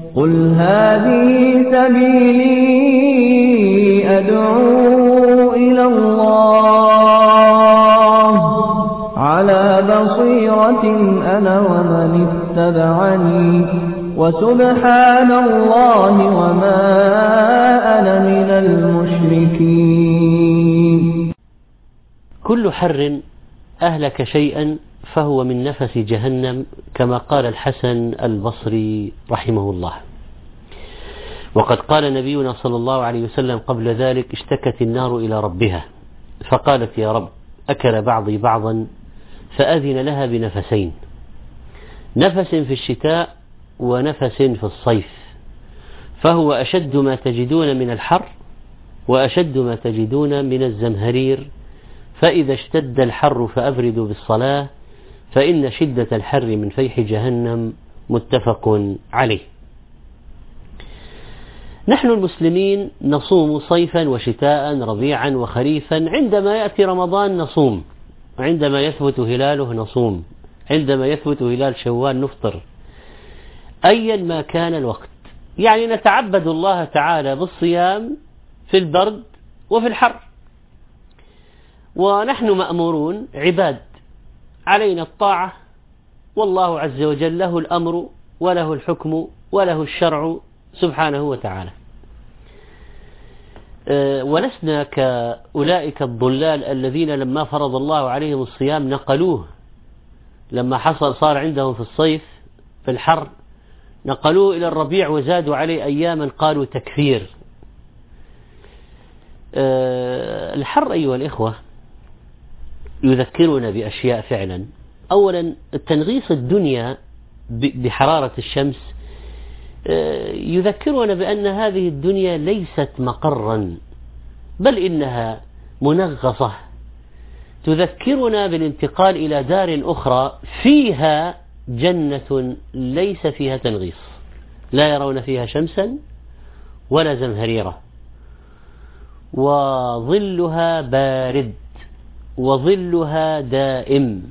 قل هذه سبيلي أدعو إلى الله على بصيرة أنا ومن اتبعني وسبحان الله وما أنا من المشركين. كل حر أهلك شيئا فهو من نفس جهنم، كما قال الحسن البصري رحمه الله. وقد قال نبينا صلى الله عليه وسلم قبل ذلك: اشتكت النار إلى ربها فقالت: يا رب، أكل بعضي بعضا، فأذن لها بنفسين، نفس في الشتاء ونفس في الصيف، فهو أشد ما تجدون من الحر وأشد ما تجدون من الزمهرير، فإذا اشتد الحر فأبردوا بالصلاة فإن شدة الحر من فيح جهنم. متفق عليه. نحن المسلمين نصوم صيفا وشتاء، ربيعا وخريفا. عندما يأتي رمضان نصوم، عندما يثبت هلاله نصوم، عندما يثبت هلال شوال نفطر، أيا ما كان الوقت. يعني نتعبد الله تعالى بالصيام في البرد وفي الحر، ونحن مأمورون عباد، علينا الطاعة، والله عز وجل له الأمر وله الحكم وله الشرع سبحانه وتعالى. ولسنا كأولئك الضلال الذين لما فرض الله عليهم الصيام نقلوه، لما صار عندهم في الصيف في الحر نقلوه إلى الربيع وزادوا عليه أياما، قالوا تكفير. الحر أيها الإخوة يذكرنا بأشياء فعلا. أولا، تنغيص الدنيا بحرارة الشمس يذكرنا بأن هذه الدنيا ليست مقرا، بل إنها منغصة، تذكرنا بالانتقال إلى دار أخرى فيها جنة ليس فيها تنغيص، لا يرون فيها شمسا ولا زمهريرة، وظلها بارد وظلها دائم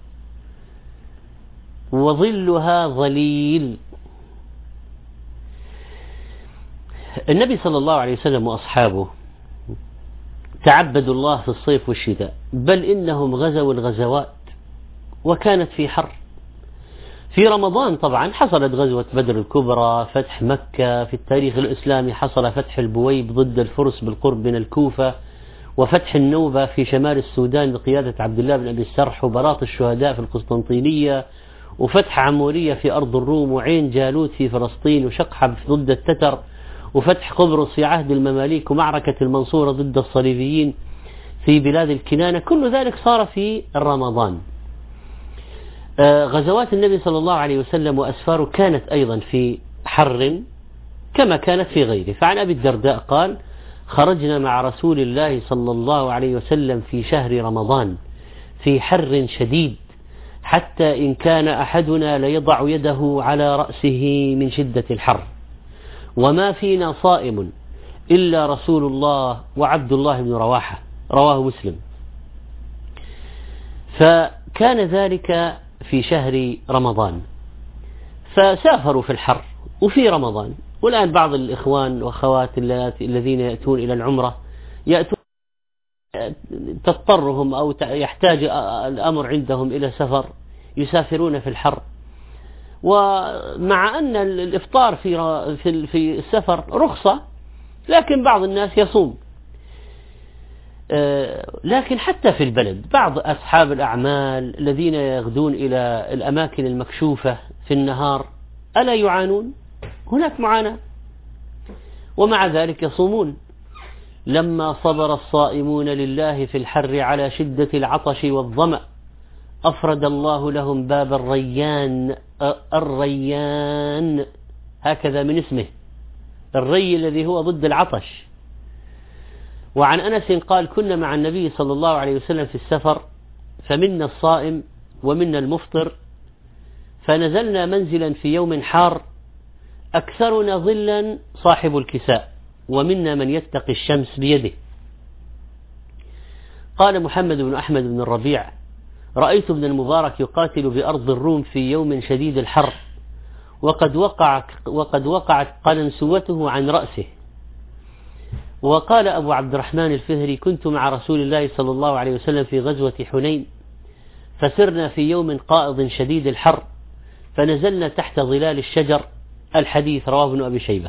وظلها ظليل. النبي صلى الله عليه وسلم وأصحابه تعبدوا الله في الصيف والشتاء، بل إنهم غزوا الغزوات وكانت في حر. في رمضان طبعا حصلت غزوة بدر الكبرى، فتح مكة. في التاريخ الإسلامي حصل فتح البويب ضد الفرس بالقرب من الكوفة، وفتح النوبة في شمال السودان بقيادة عبد الله بن أبي السرح، وبراط الشهداء في القسطنطينية، وفتح عمورية في أرض الروم، وعين جالوت في فلسطين، وشقحب ضد التتر، وفتح قبرص في عهد المماليك، ومعركة المنصورة ضد الصليبيين في بلاد الكنانة. كل ذلك صار في رمضان. غزوات النبي صلى الله عليه وسلم وأسفاره كانت أيضا في حر كما كانت في غيره. فعن أبي الدرداء قال: خرجنا مع رسول الله صلى الله عليه وسلم في شهر رمضان في حر شديد، حتى إن كان أحدنا ليضع يده على رأسه من شدة الحر، وما فينا صائم إلا رسول الله وعبد الله بن رواحة. رواه مسلم. فكان ذلك في شهر رمضان، فسافروا في الحر وفي رمضان. والآن بعض الإخوان وأخوات الذين يأتون إلى العمرة يأتون تضطرهم أو يحتاج الأمر عندهم إلى سفر، يسافرون في الحر، ومع أن الإفطار في السفر رخصة، لكن بعض الناس يصوم. لكن حتى في البلد بعض أصحاب الأعمال الذين يغدون إلى الأماكن المكشوفة في النهار ألا يعانون؟ هناك معاناة، ومع ذلك يصومون. لما صبر الصائمون لله في الحر على شدة العطش والظمأ أفرد الله لهم باب الريان. الريان هكذا من اسمه، الري الذي هو ضد العطش. وعن أنس قال: كنا مع النبي صلى الله عليه وسلم في السفر، فمنا الصائم ومنا المفطر، فنزلنا منزلا في يوم حار، أكثرنا ظلا صاحب الكساء، ومنا من يتقي الشمس بيده. قال محمد بن أحمد بن الربيع: رأيت ابن المبارك يقاتل بأرض الروم في يوم شديد الحر، وقد وقعت قلنسوته عن رأسه. وقال أبو عبد الرحمن الفهري: كنت مع رسول الله صلى الله عليه وسلم في غزوة حنين، فسرنا في يوم قائض شديد الحر، فنزلنا تحت ظلال الشجر. الحديث رواه ابن أبي شيبة.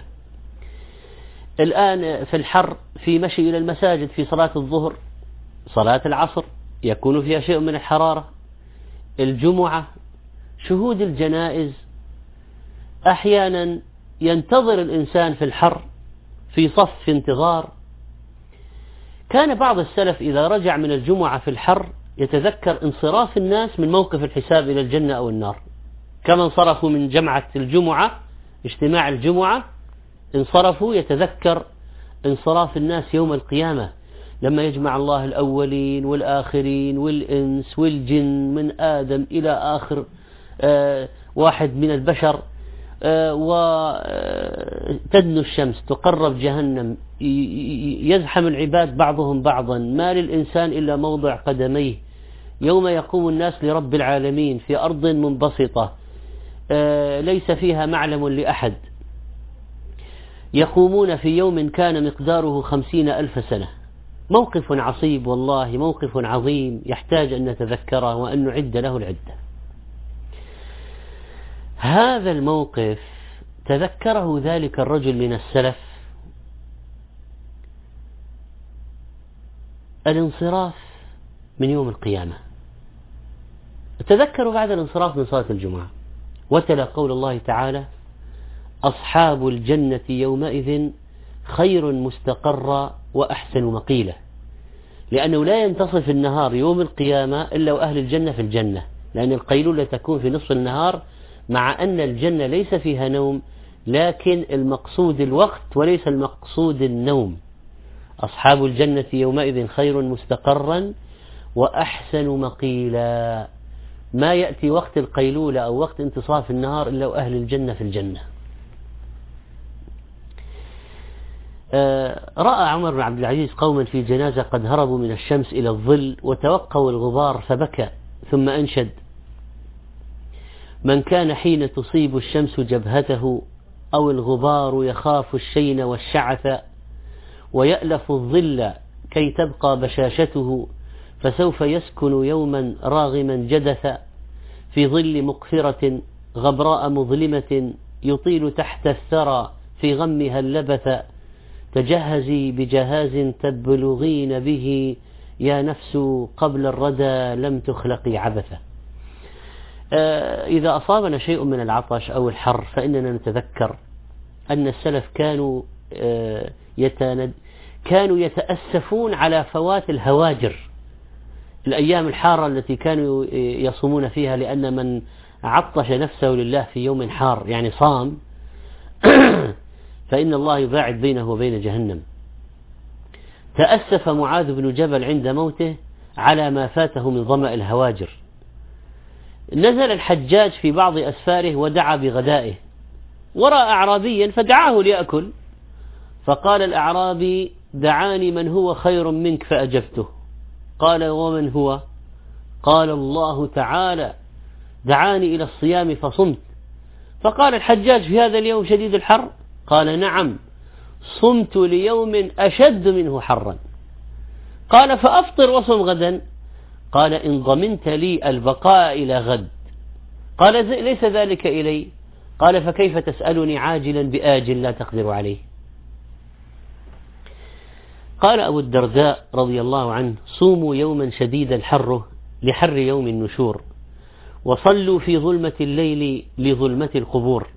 الآن في الحر، في مشي إلى المساجد في صلاة الظهر، صلاة العصر يكون فيها شيء من الحرارة، الجمعة، شهود الجنائز، أحيانا ينتظر الإنسان في الحر في صف في انتظار. كان بعض السلف إذا رجع من الجمعة في الحر يتذكر انصراف الناس من موقف الحساب إلى الجنة أو النار، كما انصرفوا من جمعة الجمعة، اجتماع الجمعة، انصرفوا يتذكر انصراف الناس يوم القيامة، لما يجمع الله الأولين والآخرين والإنس والجن من آدم إلى آخر واحد من البشر، وتدنو الشمس، تقرب جهنم، يزحم العباد بعضهم بعضا، ما للإنسان إلا موضع قدميه، يوم يقوم الناس لرب العالمين في أرض منبسطة ليس فيها معلم لأحد، يقومون في يوم كان مقداره 50,000 سنة. موقف عصيب والله، موقف عظيم يحتاج أن نتذكره وأن نعد له العدة. هذا الموقف تذكره ذلك الرجل من السلف، الانصراف من يوم القيامة. تذكروا بعد الانصراف من صلاة الجمعة، وتلا قول الله تعالى: أصحاب الجنة يومئذ خير مستقرا وأحسن مقيلا، لأنه لا ينتصف النهار يوم القيامة إلا وأهل الجنة في الجنة، لأن القيلولة تكون في نصف النهار، مع أن الجنة ليس فيها نوم، لكن المقصود الوقت وليس المقصود النوم. أصحاب الجنة يومئذ خير مستقرا وأحسن مقيلا، ما يأتي وقت القيلولة أو وقت انتصاف النهار إلا وأهل الجنة في الجنة. رأى عمر بن عبد العزيز قوما في جنازة قد هربوا من الشمس إلى الظل وتوقوا الغبار فبكى، ثم أنشد: من كان حين تصيب الشمس جبهته أو الغبار يخاف الشين والشعث ويألف الظل كي تبقى بشاشته، فسوف يسكن يوما راغما جدثا في ظل مقفرة غبراء مظلمة يطيل تحت الثرى في غمها اللبث، تجهزي بجهاز تبلغين به يا نفس قبل الردى لم تخلقي عبثا. إذا أصابنا شيء من العطش أو الحر فإننا نتذكر أن السلف كانوا يتأسفون على فوات الهواجر، الأيام الحارة التي كانوا يصومون فيها، لأن من عطش نفسه لله في يوم حار يعني صام فإن الله يباعد بينه وبين جهنم. تأسف معاذ بن جبل عند موته على ما فاته من ظمأ الهواجر. نزل الحجاج في بعض أسفاره ودعا بغدائه، ورأى أعرابيا فدعاه ليأكل، فقال الأعرابي: دعاني من هو خير منك فأجبته. قال: ومن هو؟ قال: الله تعالى دعاني إلى الصيام فصمت. فقال الحجاج: في هذا اليوم شديد الحر؟ قال: نعم، صمت ليوم أشد منه حرا. قال: فأفطر وصم غدا. قال: إن ضمنت لي البقاء إلى غد. قال: ليس ذلك إلي. قال: فكيف تسألني عاجلا بآجل لا تقدر عليه؟ قال أبو الدرداء رضي الله عنه: صوموا يوما شديد الحر لحر يوم النشور، وصلوا في ظلمة الليل لظلمة القبور.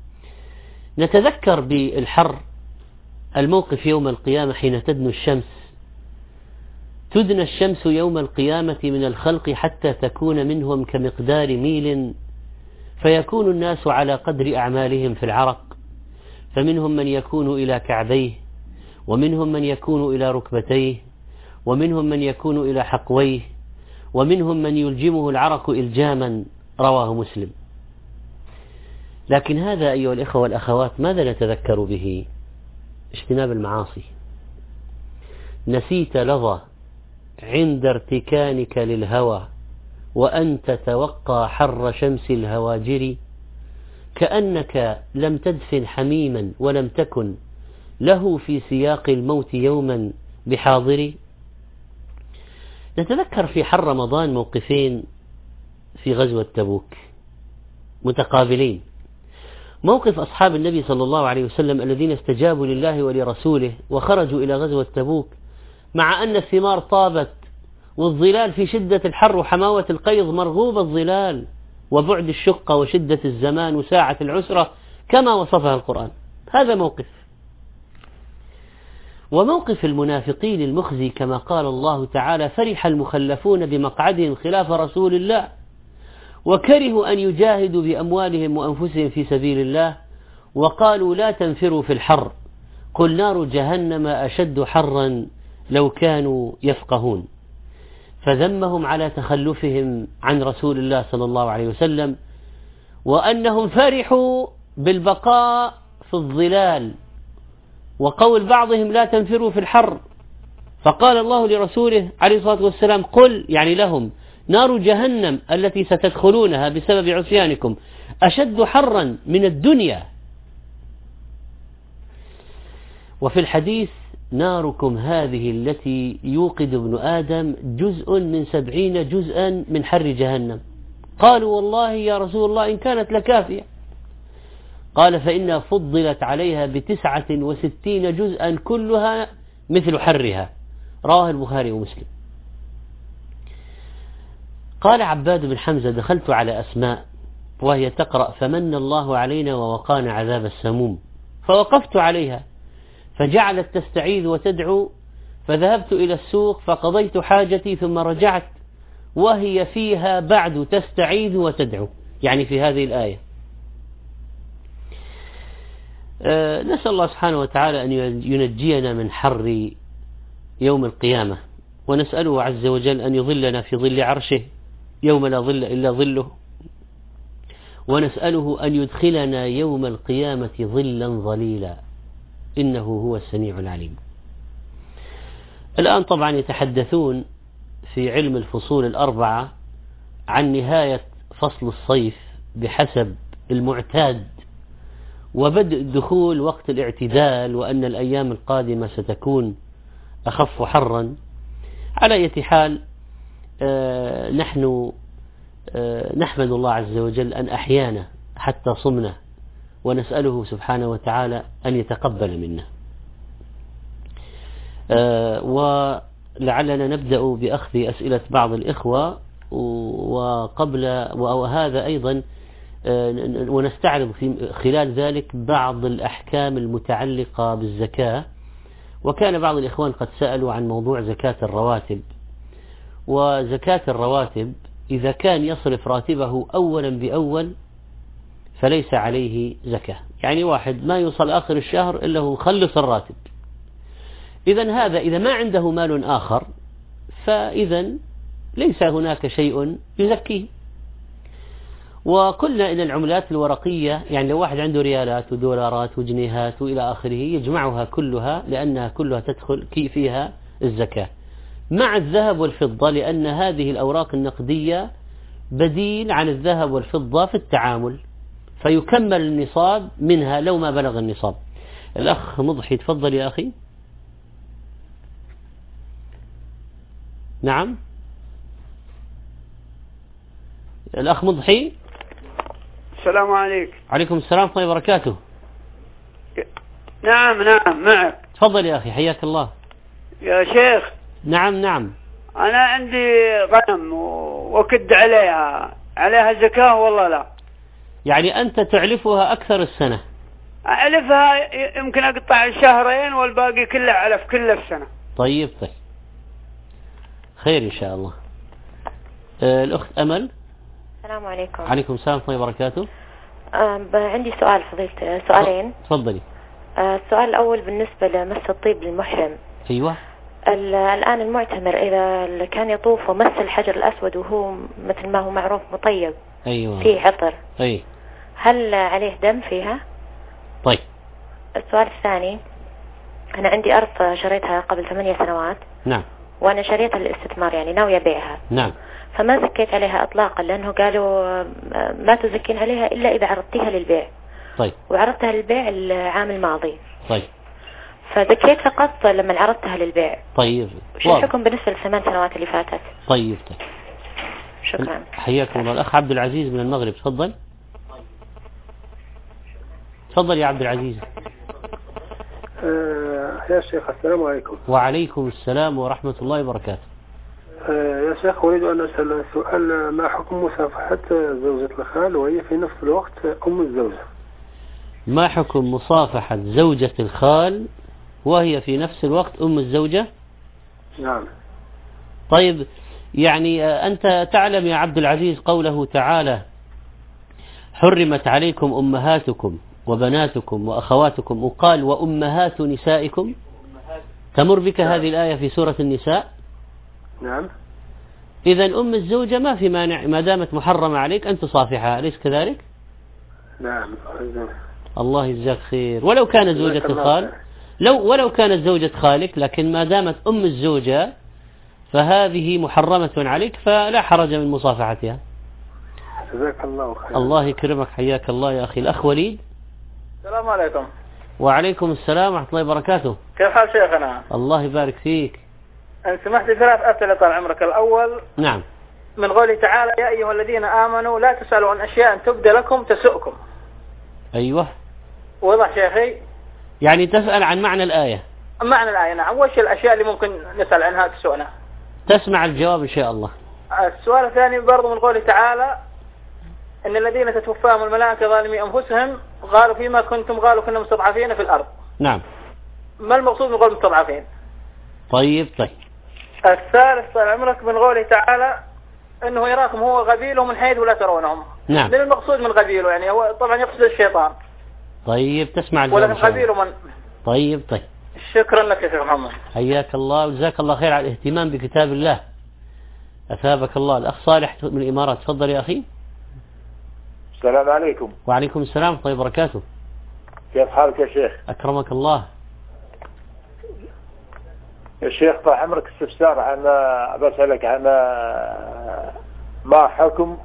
نتذكر بالحر الموقف يوم القيامة حين تدنو الشمس. تدنى الشمس يوم القيامة من الخلق حتى تكون منهم كمقدار ميل، فيكون الناس على قدر أعمالهم في العرق، فمنهم من يكون إلى كعبيه، ومنهم من يكون إلى ركبتيه، ومنهم من يكون إلى حقويه، ومنهم من يلجمه العرق إلجاما. رواه مسلم. لكن هذا أيها الإخوة والأخوات ماذا نتذكر به؟ اجتناب المعاصي. نسيت لظى عند ارتكانك للهوى وأن تتوقى حر شمس الهواجر، كأنك لم تدفن حميما ولم تكن له في سياق الموت يوما بحاضري. نتذكر في حر رمضان موقفين في غزوة تبوك متقابلين. موقف أصحاب النبي صلى الله عليه وسلم الذين استجابوا لله ولرسوله وخرجوا إلى غزوة تبوك مع أن الثمار طابت والظلال في شدة الحر وحماوة القيض مرغوب الظلال وبعد الشقة وشدة الزمان وساعة العسرة كما وصفها القرآن. هذا موقف. وموقف المنافقين المخزي كما قال الله تعالى: فرح المخلفون بمقعدهم خلاف رسول الله وكرهوا أن يجاهدوا بأموالهم وأنفسهم في سبيل الله وقالوا لا تنفروا في الحر قل نار جهنم أشد حرا لو كانوا يفقهون. فذمهم على تخلفهم عن رسول الله صلى الله عليه وسلم وأنهم فرحوا بالبقاء في الظلال، وقول بعضهم لا تنفروا في الحر، فقال الله لرسوله عليه الصلاة والسلام: قل، يعني لهم، نار جهنم التي ستدخلونها بسبب عصيانكم أشد حرا من الدنيا. وفي الحديث: ناركم هذه التي يوقد ابن آدم جزء من 70 جزءا من حر جهنم. قالوا: والله يا رسول الله إن كانت لكافية. قال: فإنها فضلت عليها ب69 جزءا كلها مثل حرها. رواه البخاري ومسلم. قال عباد بن حمزة: دخلت على أسماء وهي تقرأ: فمن الله علينا ووقانا عذاب السموم، فوقفت عليها فجعلت تستعيذ وتدعو، فذهبت إلى السوق فقضيت حاجتي ثم رجعت وهي فيها بعد تستعيذ وتدعو، يعني في هذه الآية. نسأل الله سبحانه وتعالى أن ينجينا من حر يوم القيامة، ونسأله عز وجل أن يظلنا في ظل عرشه يوم لا ظل إلا ظله، ونسأله أن يدخلنا يوم القيامة ظلا ظليلا إنه هو السميع العليم. الآن طبعا يتحدثون في علم الفصول الأربعة عن نهاية فصل الصيف بحسب المعتاد وبدء دخول وقت الاعتدال، وأن الأيام القادمة ستكون أخف حرا. على أي حال نحن نحمد الله عز وجل أن أحيانا حتى صمنا، ونسأله سبحانه وتعالى أن يتقبل منا. ولعلنا نبدأ بأخذ أسئلة بعض الإخوة، وهذا أيضا ونستعرض في خلال ذلك بعض الأحكام المتعلقة بالزكاة. وكان بعض الإخوان قد سألوا عن موضوع زكاة الرواتب. وزكاة الرواتب إذا كان يصرف راتبه أولا بأول فليس عليه زكاة، يعني واحد ما يوصل آخر الشهر إلا هو خلص الراتب. إذن هذا إذا ما عنده مال آخر فإذن ليس هناك شيء يزكيه. وقلنا إن العملات الورقية، يعني لو واحد عنده ريالات ودولارات وجنيهات وإلى آخره، يجمعها كلها لأنها كلها تدخل فيها الزكاة مع الذهب والفضة، لأن هذه الأوراق النقدية بديل عن الذهب والفضة في التعامل، فيكمل النصاب منها لو ما بلغ النصاب. الأخ مضحي تفضل يا أخي. نعم الأخ مضحي. السلام عليكم. عليكم السلام ورحمة الله وبركاته. نعم معك. تفضل يا أخي حياك الله. يا شيخ. نعم أنا عندي غنم وكد عليها زكاة والله لا. يعني أنت تعلفها أكثر السنة؟ أعلفها يمكن أقطع شهرين والباقي كله علف كل السنة. طيب خير إن شاء الله. الأخت أمل. السلام عليكم. عليكم السلام ورحمة الله وبركاته. عندي سؤال فضيلة، سؤالين. تفضلي. السؤال الأول بالنسبة لمس الطيب للمحرم. أيوة. الآن المعتمر إذا كان يطوف ومس الحجر الأسود وهو مثل ما هو معروف مطيب، أيوة، فيه عطر، أي، هل عليه دم فيها؟ طيب. السؤال الثاني، أنا عندي أرض شريتها قبل 8 سنوات. نعم. وأنا شريتها للاستثمار، يعني ناوية أبيعها. نعم. فما زكيت عليها إطلاقا، لأنه قالوا ما تزكين عليها إلا إذا عرضتها للبيع. طيب. وعرضتها للبيع العام الماضي. طيب. فزكيت فقط لما عرضتها للبيع. طيب. شو الحكم بالنسبة ل8 سنوات اللي فاتت؟ طيب. شكرا. حياكم الله. الأخ عبد العزيز من المغرب، تفضل. تفضل يا عبد العزيز. يا شيخ السلام عليكم. وعليكم السلام ورحمة الله وبركاته. يا شيخ أريد أن أسأل سؤال: ما حكم مصافحة زوجة الخال وهي في نفس الوقت أم الزوجة؟ ما حكم مصافحة زوجة الخال وهي في نفس الوقت أم الزوجة؟ نعم. طيب، يعني أنت تعلم يا عبد العزيز قوله تعالى: حرمت عليكم أمهاتكم وبناتكم وأخواتكم، وقال وأمهات نسائكم. تمر بك هذه الآية في سورة النساء؟ نعم. إذا أم الزوجة ما في مانع ما دامت محرمة عليك أن تصافحها، أليس كذلك؟ نعم. الله يجزاك خير. ولو كانت زوجة الخال، ولو كانت زوجة خالك، لكن ما دامت أم الزوجة فهذه محرمة عليك، فلا حرج من مصافحتها. جزاك الله خير. الله يكرمك، حياك الله يا أخي. الأخ وليد. السلام عليكم. وعليكم السلام ورحمة الله وبركاته. كيف حال شيخنا؟ الله يبارك فيك. أن سمحت 3 أسئلة طال عمرك. الأول: نعم. من قوله تعالى: يا أيها الذين آمنوا لا تسألوا عن أشياء تبدى لكم تسؤكم. أيوة. وضح شيخي. يعني تسأل عن معنى الآية. معنى الآية، نعم. وش الأشياء اللي ممكن نسأل عنها تسؤنا؟ تسمع الجواب إن شاء الله. السؤال الثاني برضو من قوله تعالى: إن الذين تتوفاهم الملائكة ظالمي أنفسهم قالوا فيما كنتم، قالوا كنا مستضعفين في الأرض. نعم. ما المقصود من قول مستضعفين؟ طيب. الثالث طال عمرك من قوله تعالى: إنه يراكم هو غبيله من حيث لا ترونهم. نعم. من المقصود من غبيله؟ يعني هو طبعا يقصد الشيطان. طيب، تسمع الجواب. ولكن غبيله من. طيب. شكرا لك يا شيخ محمد. حياك الله وجزاك الله خير على الاهتمام بكتاب الله. أثابك الله. الأخ صالح من الإمارات، تفضل يا أخي. السلام عليكم. وعليكم السلام ورحمة الله وبركاته. كيف حالك يا شيخ؟ أكرمك الله. يا شيخ طال عمرك استفسار عن بسألك عن ما حكم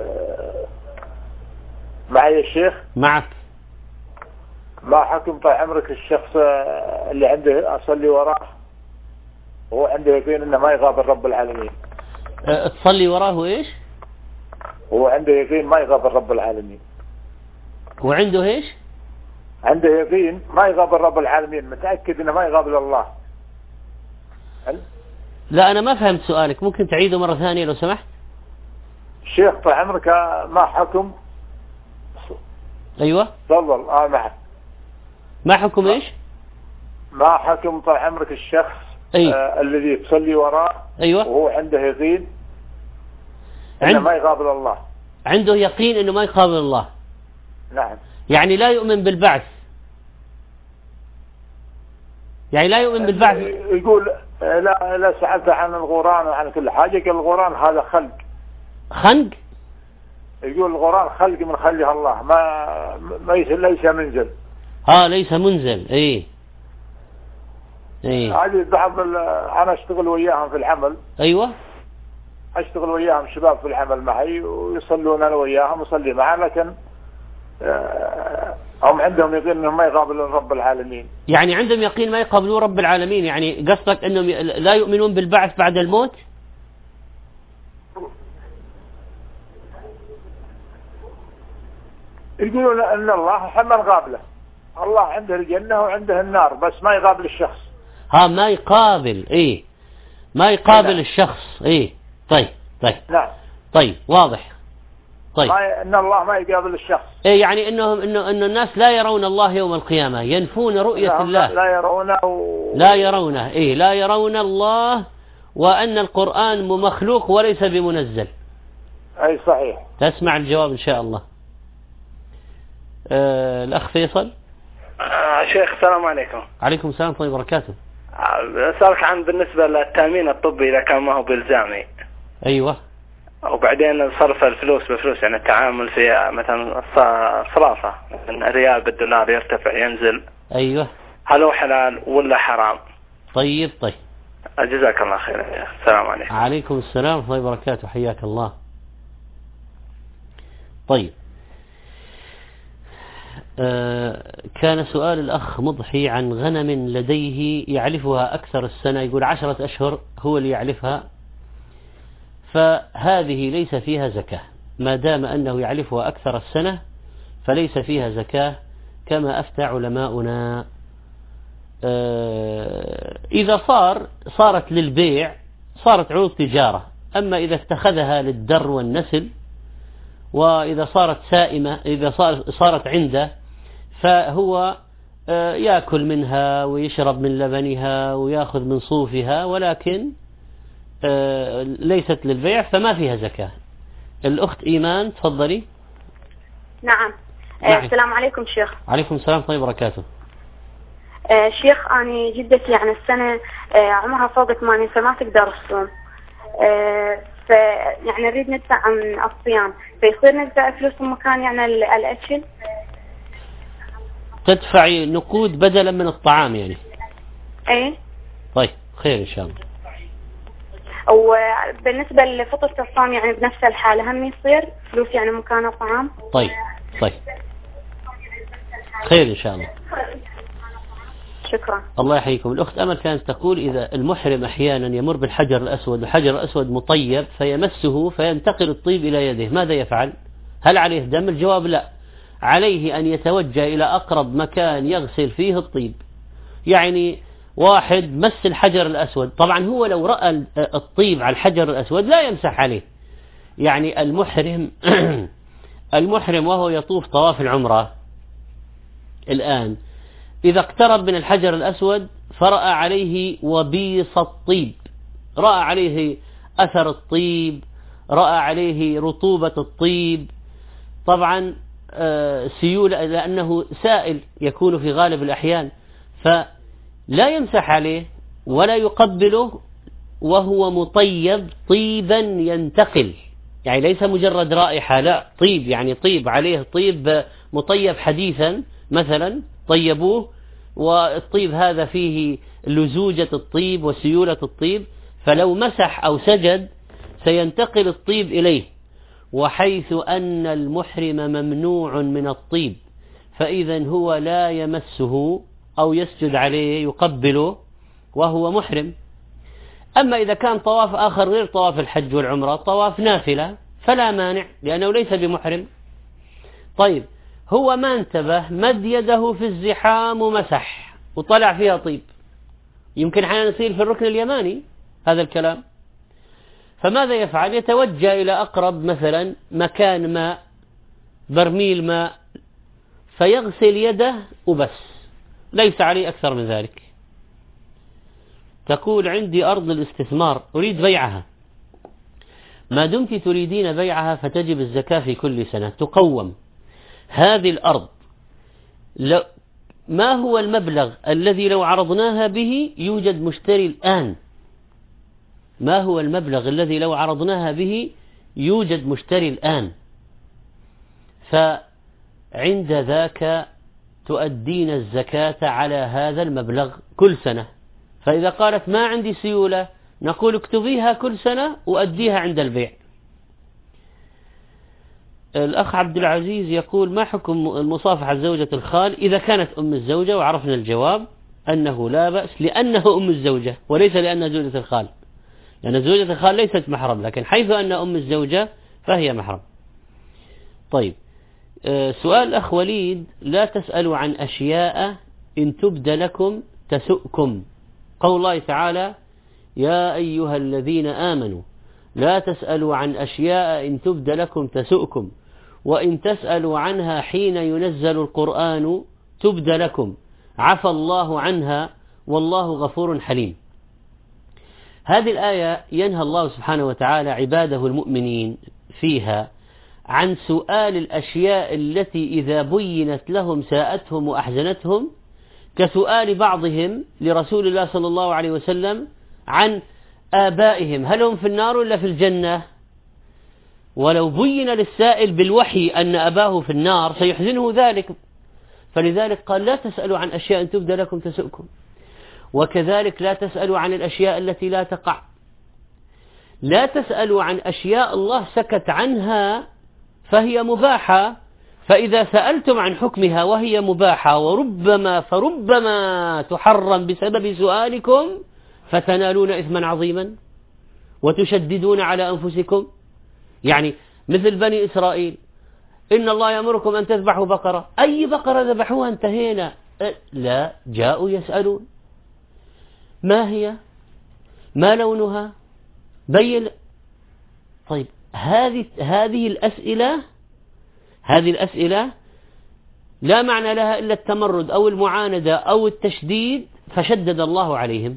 معي يا شيخ؟ معك. ما حكم طال عمرك الشخص اللي عنده أصلي وراه وهو عنده يقين إنه ما يغادر رب العالمين؟ تصلي وراه إيش؟ هو عنده يقين ما يغادر رب العالمين. وعنده إيش؟ عنده يقين ما يغادر رب العالمين، متأكد إنه ما يغادر الله. لا، أنا ما فهمت سؤالك، ممكن تعيده مرة ثانية لو سمحت؟ شيخ طال عمرك ما حكم. أيوة. تفضل. معك. ما حكم إيش؟ ما حكم طال عمرك الشخص الذي تصلي وراه. أيوة. وهو عنده يقين إنه ما يقابل الله. عنده يقين إنه ما يقابل الله. نعم. يعني لا يؤمن بالبعث. يعني لا يؤمن بالبعث. يقول لا سألت عن الغوران وعن كل حاجة، قال الغوران هذا خلق. خلق؟ يقول الغوران خلق من خلقها الله، ليس منزل. ليس منزل. ايه. هذه بعض انا اشتغل وياهم في العمل. ايوه. اشتغل وياهم شباب في العمل معي ويصلون انا وياهم وصلي معه، لكن هم عندهم يقين انهم ما يقابلون رب العالمين. يعني عندهم يقين ما يقابلون رب العالمين، يعني قصدك انهم لا يؤمنون بالبعث بعد الموت؟ يقولون ان الله حمل قابله، الله عنده الجنة وعنده النار، بس ما يقابل الشخص. ما يقابل. ايه، ما يقابل. نعم. الشخص. ايه. طيب. نعم. طيب، واضح. طيب. ان الله ما يقابل الشخص. ايه، يعني انه الناس لا يرون الله يوم القيامة، ينفون رؤية الله. لا يرونه. ايه، لا يرون الله، وان القرآن مخلوق وليس بمنزل. اي صحيح. تسمع الجواب ان شاء الله. الأخ فيصل. شيخ السلام عليكم. عليكم السلام ورحمة الله وبركاته. أسألك عن بالنسبة للتأمين الطبي إذا كان ما هو بإلزامي. أيوة. وبعدين صرف الفلوس بفلوس، يعني التعامل في مثلا صرافة، الريال بالدولار يرتفع ينزل. أيوة. هل هو حلال ولا حرام؟ طيب. جزاك الله خيرا. السلام عليكم. عليكم السلام ورحمة الله وبركاته، حياك الله. طيب، كان سؤال الأخ مضحي عن غنم لديه يعلفها أكثر السنة، يقول 10 أشهر هو اللي يعلفها، فهذه ليس فيها زكاة ما دام أنه يعلفها أكثر السنة، فليس فيها زكاة كما أفتى علماؤنا. إذا صارت للبيع صارت عروض تجارة، أما إذا اتخذها للدر والنسل، وإذا صارت سائمة، إذا صارت عنده، فهو يأكل منها ويشرب من لبنها ويأخذ من صوفها، ولكن ليست للبيع فما فيها زكاة. الأخت إيمان تفضلي. نعم. السلام عليكم شيخ. عليكم السلام ورحمة الله وبركاته. شيخ أنا جدتي يعني السنة عمرها فوق 8 فما تقدر تصوم، يعني نريد ندفع عن الصيام، فيصير ندفع فلوس مكان يعني الأكل؟ تدفعي نقود بدلا من الطعام يعني؟ ايه. طيب خير إن شاء الله. وبالنسبة لفطرة الصوم يعني بنفس الحالة هم يصير فلوس يعني مكان الطعام؟ طيب خير إن شاء الله. شكرا. الله يحييكم. الأخت أمل كانت تقول إذا المحرم أحيانا يمر بالحجر الأسود والحجر الأسود مطيب فيمسه فينتقل الطيب إلى يده، ماذا يفعل؟ هل عليه دم؟ الجواب لا، عليه أن يتوجه إلى أقرب مكان يغسل فيه الطيب. يعني واحد مس الحجر الأسود، طبعا هو لو رأى الطيب على الحجر الأسود لا يمسح عليه. يعني المحرم وهو يطوف طواف العمرة الآن إذا اقترب من الحجر الأسود فرأى عليه وبيص الطيب، رأى عليه أثر الطيب، رأى عليه رطوبة الطيب، طبعا سيولة لأنه سائل يكون في غالب الأحيان، فلا يمسح عليه ولا يقبله وهو مطيب طيبا ينتقل، يعني ليس مجرد رائحة، لا، طيب يعني طيب عليه طيب مطيب حديثا مثلا طيبوه، والطيب هذا فيه لزوجة الطيب وسيولة الطيب، فلو مسح أو سجد سينتقل الطيب إليه. وحيث أن المحرم ممنوع من الطيب فإذا هو لا يمسه أو يسجد عليه يقبله وهو محرم. أما إذا كان طواف آخر غير طواف الحج والعمرة، طواف نافلة، فلا مانع لأنه ليس بمحرم. طيب هو ما انتبه، مد يده في الزحام ومسح وطلع فيها طيب، يمكن حين نصير في الركن اليماني هذا الكلام، فماذا يفعل؟ يتوجه إلى أقرب مثلا مكان ماء، برميل ماء، فيغسل يده وبس، ليس عليه أكثر من ذلك. تقول عندي أرض الاستثمار أريد بيعها، ما دمت تريدين بيعها فتجب الزكاة في كل سنة، تقوم هذه الأرض، ما هو المبلغ الذي لو عرضناها به يوجد مشتري الآن؟ ما هو المبلغ الذي لو عرضناها به يوجد مشتري الآن؟ فعند ذاك تؤدين الزكاة على هذا المبلغ كل سنة. فإذا قالت ما عندي سيولة نقول اكتبيها كل سنة وأديها عند البيع. الأخ عبد العزيز يقول ما حكم المصافحة زوجة الخال إذا كانت أم الزوجة؟ وعرفنا الجواب أنه لا بأس لأنه أم الزوجة وليس لأنها زوجة الخال، لأن زوجة الخال ليست محرم، لكن حيث أن أم الزوجة فهي محرم. طيب سؤال الأخ وليد، لا تسألوا عن أشياء إن تبد لكم تسؤكم، قول الله تعالى يا أيها الذين آمنوا لا تسألوا عن أشياء إن تبد لكم تسؤكم وإن تسألوا عنها حين ينزل القرآن تبد لكم عفى الله عنها والله غفور حليم. هذه الآية ينهى الله سبحانه وتعالى عباده المؤمنين فيها عن سؤال الأشياء التي إذا بينت لهم ساءتهم وأحزنتهم، كسؤال بعضهم لرسول الله صلى الله عليه وسلم عن آبائهم هل هم في النار ولا في الجنة، ولو بين للسائل بالوحي أن أباه في النار سيحزنه ذلك، فلذلك قال لا تسألوا عن أشياء تبدى لكم تسؤكم. وكذلك لا تسألوا عن الأشياء التي لا تقع. لا تسألوا عن أشياء الله سكت عنها فهي مباحة، فإذا سألتم عن حكمها وهي مباحة فربما تحرم بسبب سؤالكم فتنالون إثما عظيما وتشددون على أنفسكم. يعني مثل بني إسرائيل، إن الله يأمركم أن تذبحوا بقرة، أي بقرة ذبحوها انتهينا؟ لا، جاءوا يسألون ما هي، ما لونها، بين. طيب هذه الأسئلة لا معنى لها إلا التمرد أو المعاندة أو التشديد، فشدد الله عليهم.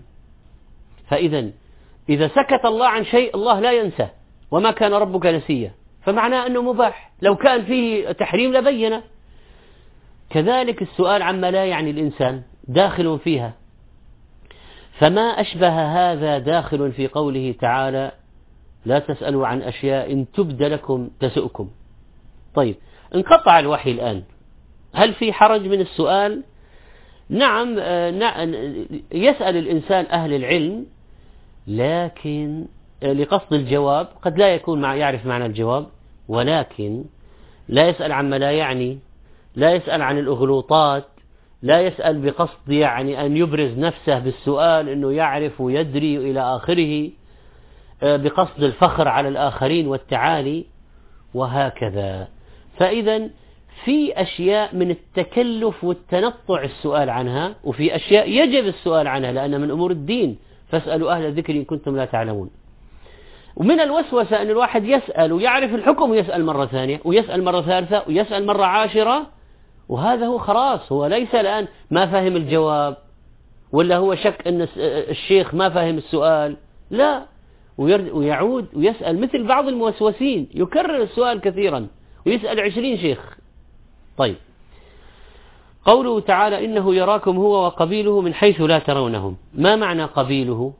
إذا سكت الله عن شيء الله لا ينسى، وما كان ربك نسيا، فمعناه أنه مباح، لو كان فيه تحريم لبينه. كذلك السؤال عما لا يعني الإنسان داخل فيها، فما أشبه هذا داخل في قوله تعالى لا تسألوا عن أشياء إن تبد لكم تسؤكم. طيب انقطع الوحي الآن، هل في حرج من السؤال؟ نعم، يسأل الإنسان أهل العلم، لكن لقصد الجواب، قد لا يكون يعرف معنى الجواب، ولكن لا يسأل عما لا يعني، لا يسأل عن الأغلوطات، لا يسأل بقصد يعني أن يبرز نفسه بالسؤال أنه يعرف ويدري إلى آخره، بقصد الفخر على الآخرين والتعالي وهكذا. فإذا في أشياء من التكلف والتنطع السؤال عنها، وفي أشياء يجب السؤال عنها لأنها من أمور الدين، فاسألوا أهل الذكر إن كنتم لا تعلمون. ومن الوسوسة أن الواحد يسأل ويعرف الحكم ويسأل مرة ثانية ويسأل مرة ثالثة ويسأل مرة عاشرة، وهذا هو خلاص، هو ليس الآن ما فهم الجواب ولا هو شك أن الشيخ ما فهم السؤال، لا، ويعود ويسأل مثل بعض الموسوسين، يكرر السؤال كثيرا ويسأل 20 شيخ. طيب قوله تعالى إنه يراكم هو وقبيله من حيث لا ترونهم، ما معنى قبيله؟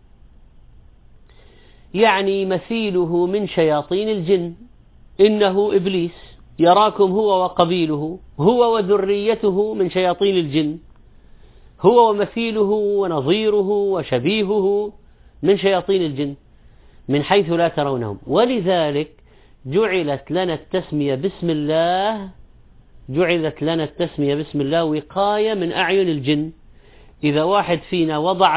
يعني مثيله من شياطين الجن، إنه إبليس يراكم هو وقبيله، هو وذريته من شياطين الجن، هو ومثيله ونظيره وشبيهه من شياطين الجن من حيث لا ترونهم. ولذلك جعلت لنا التسمية بسم الله وقاية من أعين الجن. إذا واحد فينا وضع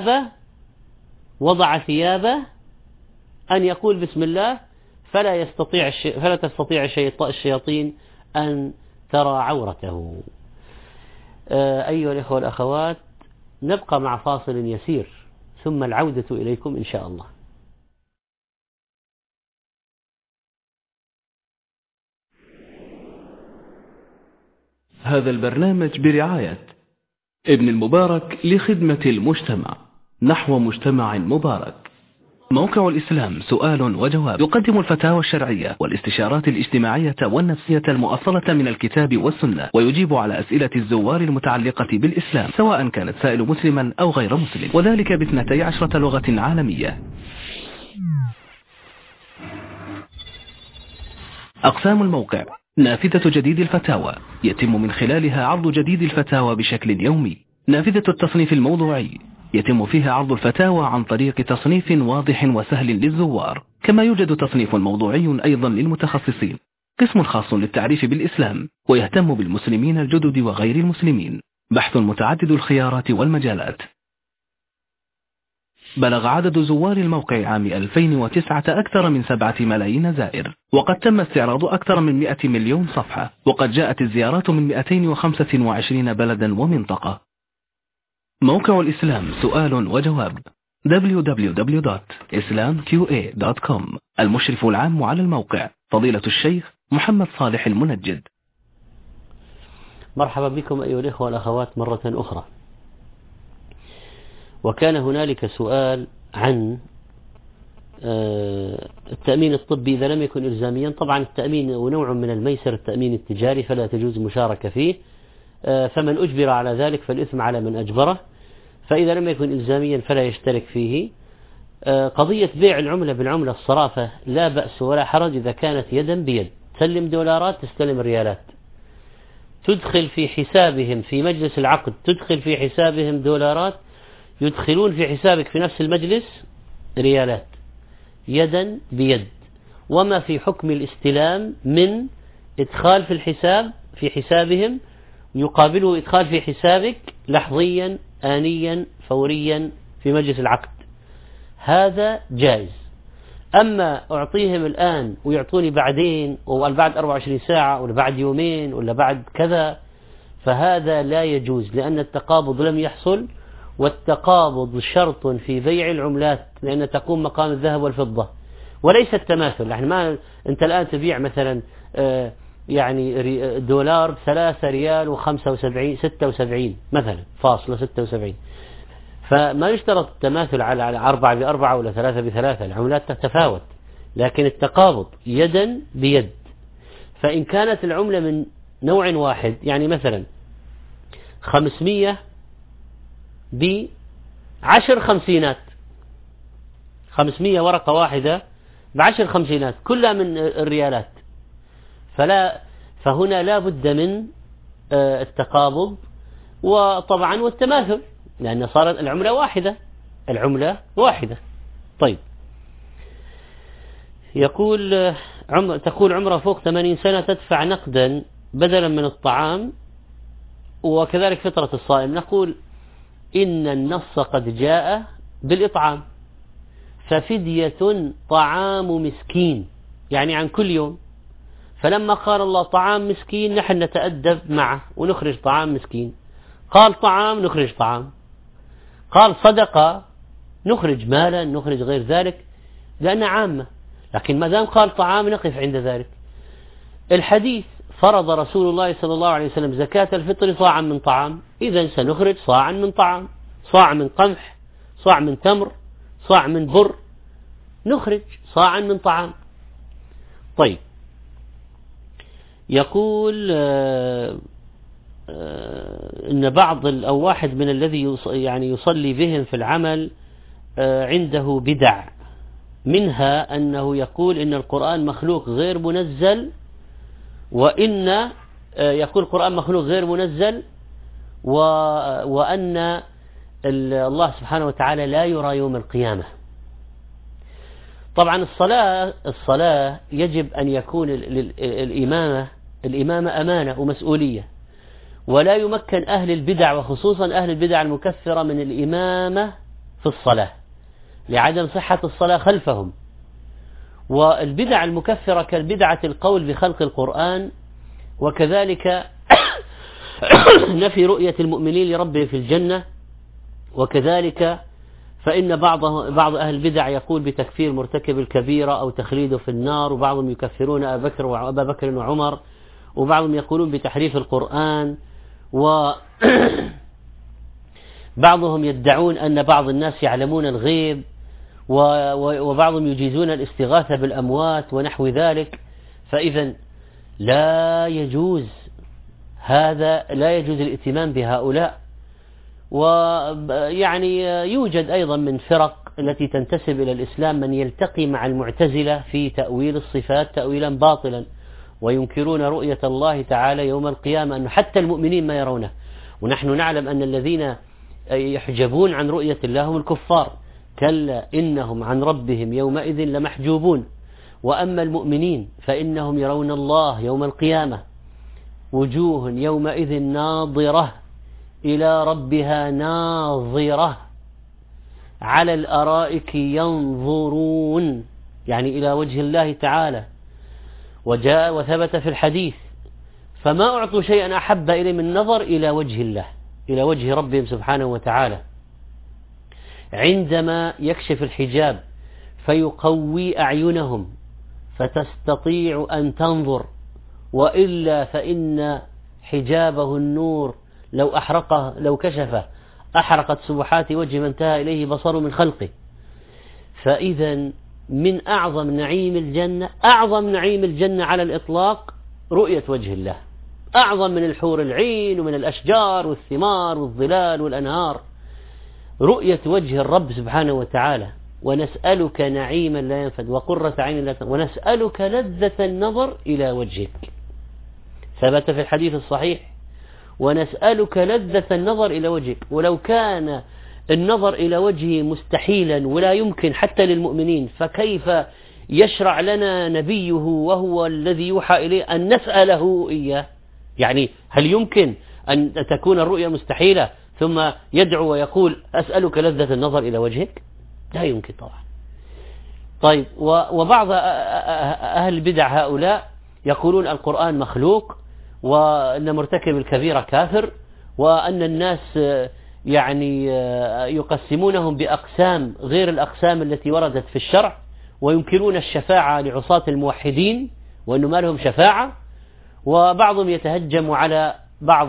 ثيابه أن يقول بسم الله، فلا تستطيع الشياطين أن ترى عورته. أيها الإخوة والأخوات، نبقى مع فاصل يسير ثم العودة إليكم إن شاء الله. هذا البرنامج برعاية ابن المبارك لخدمة المجتمع نحو مجتمع مبارك. موقع الإسلام سؤال وجواب، يقدم الفتاوى الشرعية والاستشارات الاجتماعية والنفسية المؤصلة من الكتاب والسنة، ويجيب على أسئلة الزوار المتعلقة بالإسلام سواء كان السائل مسلما أو غير مسلم، وذلك ب12 لغة عالمية. أقسام الموقع: نافذة جديد الفتاوى، يتم من خلالها عرض جديد الفتاوى بشكل يومي. نافذة التصنيف الموضوعي، يتم فيها عرض الفتاوى عن طريق تصنيف واضح وسهل للزوار، كما يوجد تصنيف موضوعي أيضا للمتخصصين. قسم خاص للتعريف بالإسلام، ويهتم بالمسلمين الجدد وغير المسلمين. بحث متعدد الخيارات والمجالات. بلغ عدد زوار الموقع عام 2009 أكثر من 7 ملايين زائر، وقد تم استعراض أكثر من 100 مليون صفحة، وقد جاءت الزيارات من 225 بلدا ومنطقة. موقع الإسلام سؤال وجواب www.islamqa.com. المشرف العام على الموقع فضيلة الشيخ محمد صالح المنجد. مرحبا بكم أيها الإخوة والأخوات مرة أخرى. وكان هنالك سؤال عن التأمين الطبي إذا لم يكن إلزاميا. طبعا التأمين ونوع من الميسر، التأمين التجاري، فلا تجوز المشاركة فيه، فمن أجبر على ذلك فالإثم على من أجبره، فإذا لم يكن إلزاميا فلا يشترك فيه. قضية بيع العملة بالعملة، الصرافة، لا بأس ولا حرج إذا كانت يدا بيد، تسلم دولارات تستلم ريالات، تدخل في حسابهم في مجلس العقد، تدخل في حسابهم دولارات، يدخلون في حسابك في نفس المجلس ريالات يدا بيد، وما في حكم الاستلام من إدخال في الحساب في حسابهم يقابله إدخال في حسابك لحظيا آنيا فوريا في مجلس العقد، هذا جائز. أما أعطيهم الآن ويعطوني بعدين ولا بعد 24 ساعة ولا بعد يومين ولا بعد كذا، فهذا لا يجوز، لأن التقابض لم يحصل، والتقابض شرط في بيع العملات لأن تقوم مقام الذهب والفضة وليس التماثل. يعني ما أنت الآن تبيع مثلا يعني دولار ب3 ريال و75 76 مثلا فاصلة 76، فما يشترط التماثل على 4 ب4 ولا 3 ب3، العملات تتفاوت، لكن التقابض يدا بيد. فإن كانت العملة من نوع واحد، يعني مثلا 500 ب10 خمسينات، 500 ورقة واحدة ب10 خمسينات كلها من الريالات، فهنا لا بد من التقابض وطبعا والتماثل، لأن صارت العملة واحدة. طيب، يقول تقول عمره فوق 80 سنة تدفع نقدا بدلا من الطعام، وكذلك فطرة الصائم. نقول إن النص قد جاء بالإطعام، ففدية طعام مسكين، يعني عن كل يوم. فلما قال الله طعام مسكين نحن نتأدب معه ونخرج طعام مسكين، قال طعام نخرج طعام، قال صدقة نخرج مالا، نخرج غير ذلك لأنها عامة. لكن ما دام قال طعام نقف عند ذلك. الحديث فرض رسول الله صلى الله عليه وسلم زكاة الفطر صاعا من طعام، إذن سنخرج صاعا من طعام، صاع من قمح، صاع من تمر، صاع من بر، نخرج صاعا من طعام. طيب، يقول إن بعض أو واحد من الذي يعني يصلي بهم في العمل عنده بدع، منها أنه يقول إن القرآن مخلوق غير منزل، وإن يقول القرآن مخلوق غير منزل، وأن الله سبحانه وتعالى لا يرى يوم القيامة. طبعا الصلاة يجب أن يكون الإمامة أمانة ومسؤولية، ولا يمكن أهل البدع وخصوصا أهل البدع المكفرة من الإمامة في الصلاة لعدم صحة الصلاة خلفهم. والبدع المكفرة كالبدعة القول بخلق القرآن، وكذلك نفي رؤية المؤمنين لربهم في الجنة، وكذلك فإن بعض أهل البدع يقول بتكفير مرتكب الكبيرة أو تخليده في النار، وبعضهم يكفرون أبا بكر وعمر، وبعضهم يقولون بتحريف القرآن، وبعضهم يدعون أن بعض الناس يعلمون الغيب، وبعضهم يجيزون الاستغاثة بالأموات ونحو ذلك. فإذا لا يجوز الائتمام بهؤلاء. ويعني يوجد أيضا من فرق التي تنتسب إلى الإسلام من يلتقي مع المعتزلة في تأويل الصفات تأويلا باطلا، وينكرون رؤية الله تعالى يوم القيامة، أنه حتى المؤمنين ما يرونه. ونحن نعلم أن الذين يحجبون عن رؤية الله هم الكفار، كلا إنهم عن ربهم يومئذ لمحجوبون. وأما المؤمنين فإنهم يرون الله يوم القيامة، وجوه يومئذ ناظرة إلى ربها ناظرة، على الأرائك ينظرون، يعني إلى وجه الله تعالى. وجاء وثبت في الحديث فما أعطوا شيئا أحب إليه من النظر إلى وجه الله، إلى وجه ربهم سبحانه وتعالى، عندما يكشف الحجاب فيقوي أعينهم فتستطيع أن تنظر، وإلا فإن حجابه النور لو كشفه أحرقت سبحات وجه من انتهى إليه بصره من خلقه. فإذا من أعظم نعيم الجنة على الإطلاق رؤية وجه الله، أعظم من الحور العين ومن الأشجار والثمار والظلال والأنهار، رؤية وجه الرب سبحانه وتعالى. ونسألك نعيما لا ينفد وقرة عين لا تنفد، ونسألك لذة النظر إلى وجهك، ثبت في الحديث الصحيح، ونسألك لذة النظر إلى وجهك. ولو كان النظر إلى وجهه مستحيلا ولا يمكن حتى للمؤمنين، فكيف يشرع لنا نبيه وهو الذي يوحى إليه أن نسأله إياه؟ يعني هل يمكن أن تكون الرؤيا مستحيلة ثم يدعو ويقول أسألك لذة النظر إلى وجهك؟ لا يمكن طبعا. طيب، وبعض أهل البدع هؤلاء يقولون القرآن مخلوق، وأن مرتكب الكبيرة كافر، وأن الناس يعني يقسمونهم بأقسام غير الأقسام التي وردت في الشرع، وينكرون الشفاعة لعصاة الموحدين وأنه ما لهم شفاعة. وبعضهم يتهجم على بعض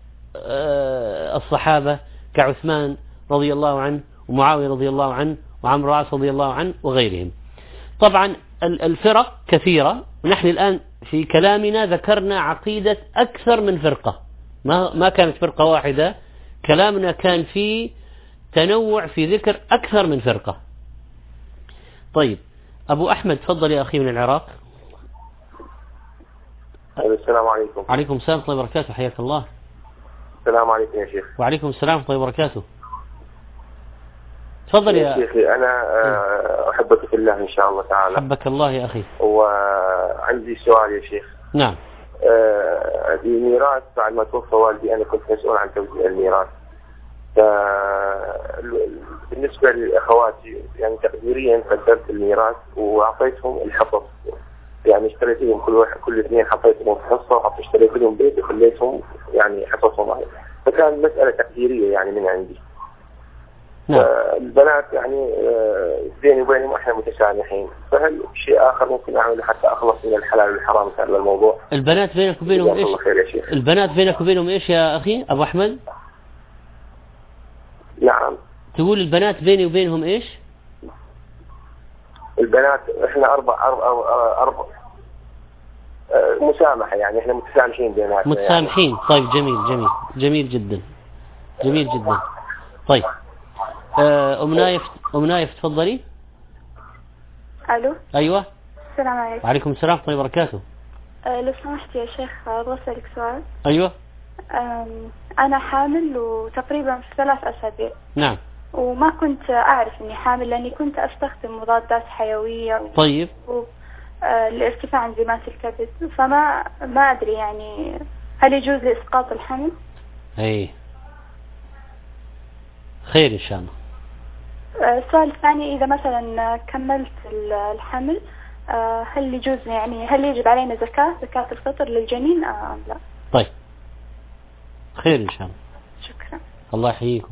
الصحابة كعثمان رضي الله عنه ومعاوية رضي الله عنه وعمرو العاص رضي الله عنه وغيرهم. طبعا الفرق كثيرة، ونحن الآن في كلامنا ذكرنا عقيدة أكثر من فرقة، ما كانت فرقة واحدة، كلامنا كان في تنوع في ذكر أكثر من فرقة. طيب، أبو أحمد تفضل يا أخي من العراق. السلام عليكم. وعليكم السلام ورحمة الله وبركاته، حياك الله. السلام عليكم يا شيخ. وعليكم السلام ورحمة الله وبركاته. تفضل يا شيخي. أنا أحبك في الله إن شاء الله تعالى. حبك الله يا أخي. وعندي سؤال يا شيخ. نعم. الميراث بعد ما توفى والدي أنا كنت مسؤول عن توزيع الميراث. بالنسبة لأخواتي يعني تقديريا قدرت الميراث وأعطيتهم الحصص، يعني اشتريت لهم كل اثنين حطيتهم في حصة، اشتريت لهم بيت وخليتهم يعني حصصهم، فكان مسألة تقديرية يعني من عندي. نعم. البنات يعني بيني وبينهم احنا متسامحين، فهل شيء آخر ممكن أعمله حتى أخلص من الحلال والحرام في هذا الموضوع؟ البنات بينك وبينهم إيش؟ البنات بينك وبينهم إيش يا أخي أبو أحمد؟ نعم. تقول البنات بيني وبينهم إيش؟ البنات احنا أربع مسامحة، يعني احنا متسامحين بيناتنا. متسامحين يعني. طيب، جميل جميل جدا، جميل جدا. طيب، أم نايف تفضلي. ألو. أيوة. السلام عليكم. وعليكم السلام ورحمة الله وبركاته. لو سمحت يا شيخ أبغى أسألك سؤال. أيوة. أنا حامل وتقريبا في 3 أسابيع. نعم. وما كنت أعرف إني حامل لأني كنت أستخدم مضادات حيوية. طيب. لارتفاع انزيمات الكبد، فما أدري يعني هل يجوز لي إسقاط الحمل؟ أي خير إن شاء الله. السؤال الثاني، إذا مثلا كملت الحمل هل يجوز يعني هل يجب علينا زكاة الفطر للجنين أم لا؟ طيب، خير إن شاء الله. شكرا. الله يحييكم.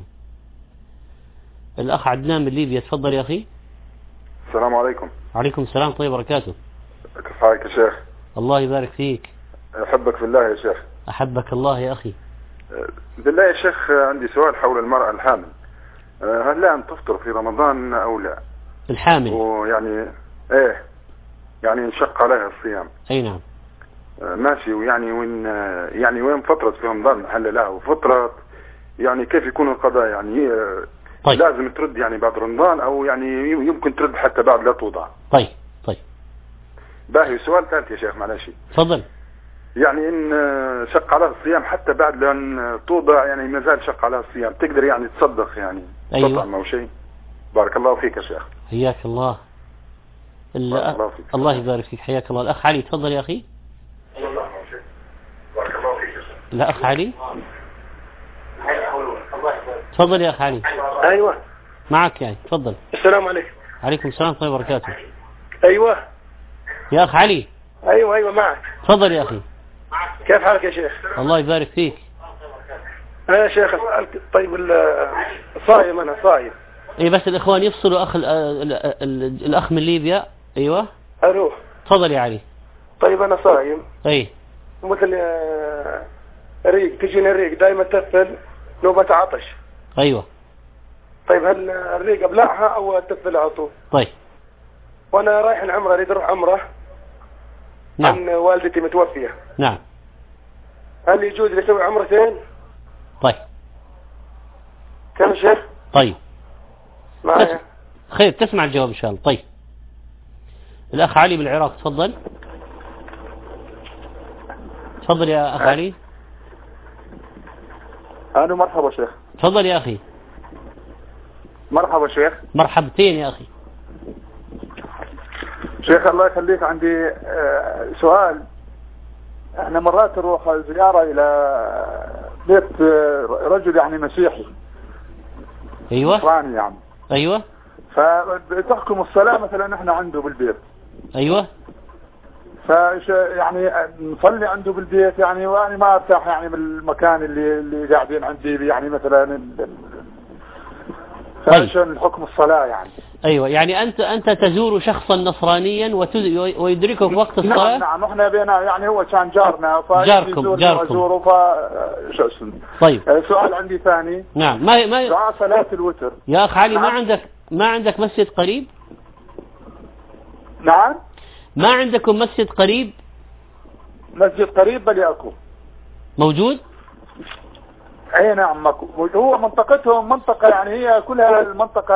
الأخ عدنان من ليبيا تفضل يا أخي. السلام عليكم. وعليكم السلام ورحمة الله وبركاته. كيف حالك يا شيخ؟ الله يبارك فيك. أحبك في الله يا شيخ. أحبك الله يا أخي. بالله يا شيخ عندي سؤال حول المرأة الحامل، هل لها أن تفطر في رمضان أو لا؟ الحامل ويعني إيه يعني انشق عليها الصيام. أي نعم. ماشي، ويعني وين فترة في رمضان هل لها وفترة يعني كيف يكون القضاء يعني طيب. لازم ترد يعني بعد رمضان أو يعني يمكن ترد حتى بعد لا توضع؟ طيب. باهي. سؤال ثالث يا شيخ معلش. تفضل. يعني إن شق عليها الصيام حتى بعد لأن توضع يعني ما زال شق عليها الصيام، تقدر يعني تصدق يعني تطعم أو شيء؟ بارك الله فيك يا شيخ. حياك الله. الله يبارك فيك. حياك الله. الأخ علي تفضل يا أخي. بارك الله فيك. الأخ علي تفضل يا أخ علي. أيوة معك يعني تفضل. السلام عليكم. عليكم السلام ورحمة الله وبركاته. أيوة يا أخ علي. أيوة معك. تفضل يا أخي. كيف حالك يا شيخ؟ الله يبارك فيك. أنا يا شيخ أسألك. طيب صايم أنا صايم. إيه بس الإخوان يفصلوا الأخ من ليبيا. أيوة. أروح. تفضل يا علي. طيب أنا صايم. أي. مثل ريق تجيني الريق دائما تفل نوبة عطش. أيوة. طيب هل الريق أبلعها أو تفل على طول؟ طيب. وأنا رايح العمرة أريد أروح عمرة. نعم. عن والدتي متوفية. نعم. هل يجوز لي أسوي عمرتين؟ طيب. كم شيخ؟ طيب. معايا. خير تسمع الجواب إن شاء الله. طيب. الأخ علي بالعراق تفضل. تفضل يا أخ علي. أنا مرحبا شيخ. تفضل يا أخي. مرحبا شيخ. مرحبتين يا أخي. شيخ الله يخليك، عندي سؤال. احنا مرات نروح زيارة إلى بيت رجل يعني مسيحي. أيوة. نصراني يعني. أيوة. فتحكم الصلاة مثلا احنا عنده بالبيت. أيوة. يعني نصلي عنده بالبيت يعني، وانا ما ارتاح يعني بالمكان اللي قاعدين عندي يعني مثلا. فعشان الحكم الصلاة يعني. أيوة، يعني أنت تزور شخصا نصرانيا ويدركك وقت الصلاة. نعم احنا بينا يعني، هو كان جارنا جاركم. شو اسمه. طيب سؤال عندي ثاني. نعم. ما دعاء صلاة الوتر يا أخ علي. نعم. ما عندك مسجد قريب؟ نعم. ما عندكم مسجد قريب؟ مسجد قريب بل اكو موجود. اي نعم هو منطقتهم منطقة يعني، هي كلها المنطقة.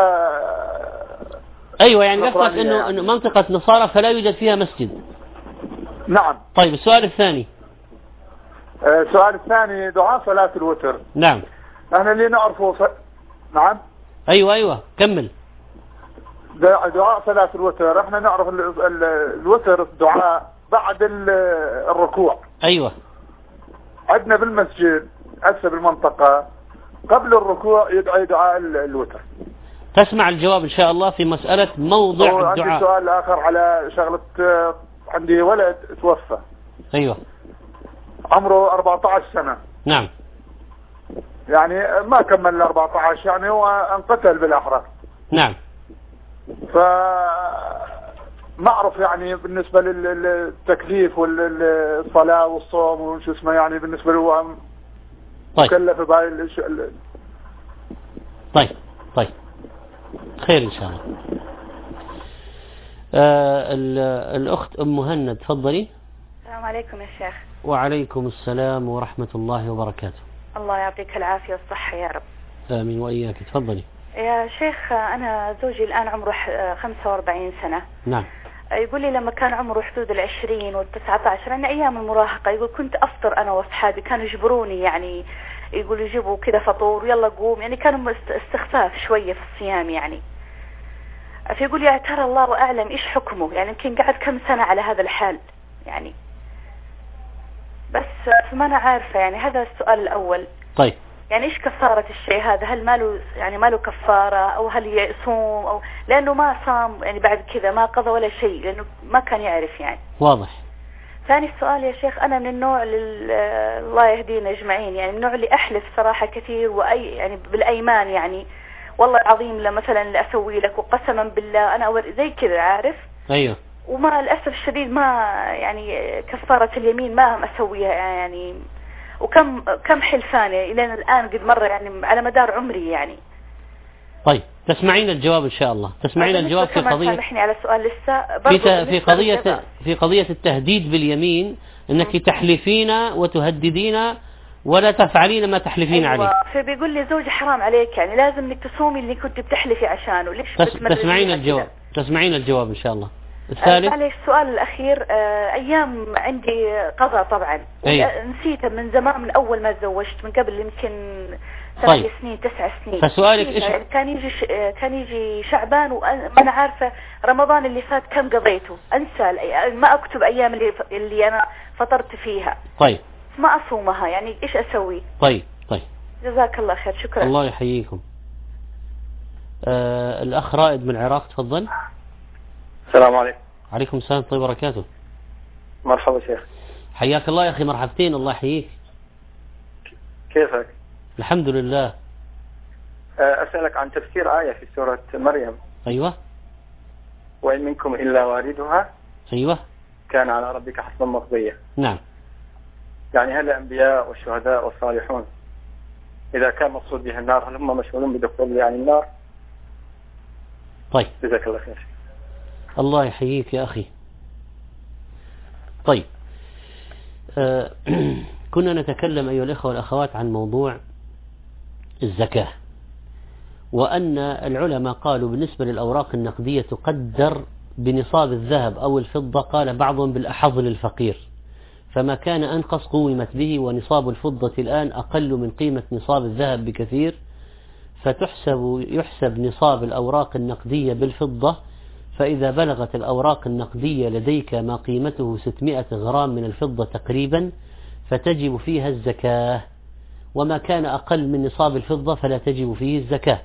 ايوه، يعني قصدك انه منطقة نصارى فلا يوجد فيها مسجد. نعم. طيب السؤال الثاني. السؤال الثاني دعاء صلاة الوتر. نعم. احنا اللي نعرفه نعم. ايوه كمل. دعاء صلاة الوتر احنا نعرف الوتر دعاء بعد الركوع. ايوه. عندنا بالمسجد هسه بالمنطقة قبل الركوع يدعي دعاء الوتر. تسمع الجواب ان شاء الله في مسألة موضع الدعاء. عندي سؤال اخر على شغلة. عندي ولد توفى. ايوه. عمره 14 سنة. نعم. يعني ما كمل 14 يعني، هو انقتل بالاحرى. نعم. ما اعرف يعني بالنسبة للتكليف والصلاة والصوم وشو اسمه يعني بالنسبة له مكلف بهاي طيب خير ان شاء الله. الاخت ام مهند تفضلي. السلام عليكم يا شيخ. وعليكم السلام ورحمة الله وبركاته. الله يعطيك العافية والصحة يا رب. امين واياك. تفضلي يا شيخ. انا زوجي الان عمره 45 سنة. نعم. يقول لي لما كان عمره حدود 20 و19 أنا أيام المراهقة، يقول كنت أفطر أنا وأصحابي، كانوا يجبروني يعني، يقولوا يجيبوا كذا فطور ويلا قوم، يعني كانوا استخفاف شوية في الصيام يعني. فيقول يا ترى الله أعلم إيش حكمه، يعني يمكن قعد كم سنة على هذا الحال يعني، بس ما أنا عارفة يعني. هذا السؤال الأول. طيب يعني إيش كفارة الشيء هذا؟ هل ما له كفارة، أو هل يصوم، أو لأنه ما صام يعني بعد كذا ما قضى ولا شيء لأنه ما كان يعرف يعني. واضح. ثاني السؤال يا شيخ، أنا من النوع الله يهدينا أجمعين يعني، النوع اللي أحلف صراحة كثير يعني بالأيمان يعني، والله العظيم مثلا اللي أسوي لك وقسما بالله أنا زي كذا عارف. أيوه. وما للأسف الشديد ما يعني كفارة اليمين ما أسويها يعني، وكم حلفانة إلى الآن قد مرة يعني على مدار عمري يعني. طيب تسمعين الجواب إن شاء الله. تسمعين الجواب في قضية. سامحني على سؤال لسه في قضية التهديد باليمين، أنك تحلفين وتهددين ولا تفعلين ما تحلفين عليه. فبيقول لي زوجي حرام عليك يعني، لازم انك تصومي اللي كنت بتحلفي عشانه. ليش تسمعين الجواب إن شاء الله. الثالث. معليش السؤال الأخير. أيام عندي قضاء طبعا. نسيته من زمان، من أول ما تزوجت، من قبل يمكن 8 سنين 9 سنين. فسؤالك إيش؟ كان يجي شعبان وأنا عارفة رمضان اللي فات كم قضيته، أنسى ما أكتب أيام اللي أنا فطرت فيها. طيب. ما أصومها يعني، إيش أسوي؟ طيب. جزاك الله خير. شكرا. الله يحييكم. الأخ رائد من العراق تفضل. السلام عليكم. عليكم السلام ورحمة الله وبركاته. مرحبا شيخ. حياك الله يا أخي. مرحبتين. الله يحييك. كيفك؟ الحمد لله. أسألك عن تفسير آية في سورة مريم. أيوة. وإن منكم إلا واردها. أيوة. كان على ربك حتما مقضيا. نعم. يعني هل الأنبياء والشهداء والصالحون إذا كان مقصود بها النار هل هم مشغولون بدخول يعني النار؟ طيب. جزاك الله خير. الله يحييك يا أخي. طيب. كنا نتكلم أيها الإخوة والأخوات عن موضوع الزكاة، وأن العلماء قالوا بالنسبة للأوراق النقدية تقدر بنصاب الذهب أو الفضة، قال بعضهم بالأحظ للفقير، فما كان أنقص قومت به، ونصاب الفضة الآن أقل من قيمة نصاب الذهب بكثير، يحسب نصاب الأوراق النقدية بالفضة. فإذا بلغت الأوراق النقدية لديك ما قيمته 600 غرام من الفضة تقريبا فتجب فيها الزكاة، وما كان أقل من نصاب الفضة فلا تجب فيه الزكاة.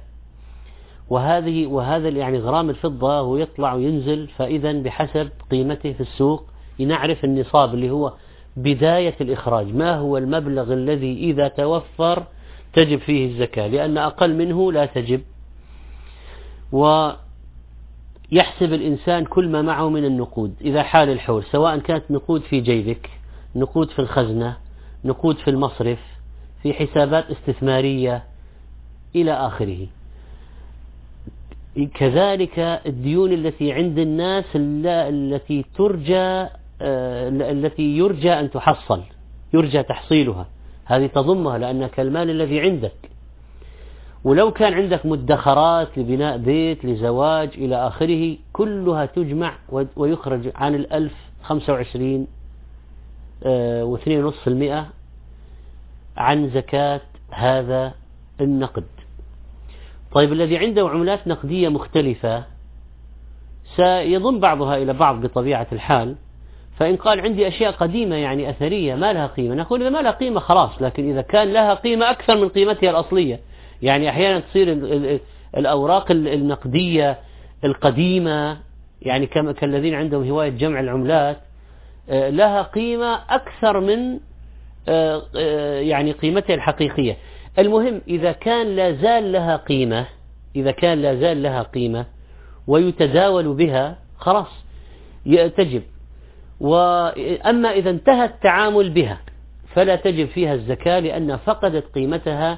وهذا يعني غرام الفضة هو يطلع وينزل، فإذا بحسب قيمته في السوق نعرف النصاب اللي هو بداية الإخراج، ما هو المبلغ الذي إذا توفر تجب فيه الزكاة، لأن أقل منه لا تجب. ويحسب الإنسان كل ما معه من النقود إذا حال الحول، سواء كانت نقود في جيبك، نقود في الخزنة، نقود في المصرف، في حسابات استثمارية إلى آخره. كذلك الديون التي عند الناس التي يرجى أن تحصل، يرجى تحصيلها، هذه تضمها لأنها كالمال الذي عندك. ولو كان عندك مدخرات لبناء بيت، لزواج إلى آخره، كلها تجمع ويخرج عن 1025 و2.5% عن زكاة هذا النقد. طيب الذي عنده عملات نقدية مختلفة سيضم بعضها إلى بعض بطبيعة الحال، فإن قال عندي أشياء قديمة يعني أثرية ما لها قيمة، نقول إذا ما لها قيمة خلاص. لكن إذا كان لها قيمة أكثر من قيمتها الأصلية، يعني أحيانا تصير الأوراق النقدية القديمة يعني كالذين عندهم هواية جمع العملات لها قيمة أكثر من يعني قيمتها الحقيقية. المهم إذا كان لا زال لها قيمة ويتداول بها خلاص تجب. وأما إذا انتهى التعامل بها فلا تجب فيها الزكاة، لأن فقدت قيمتها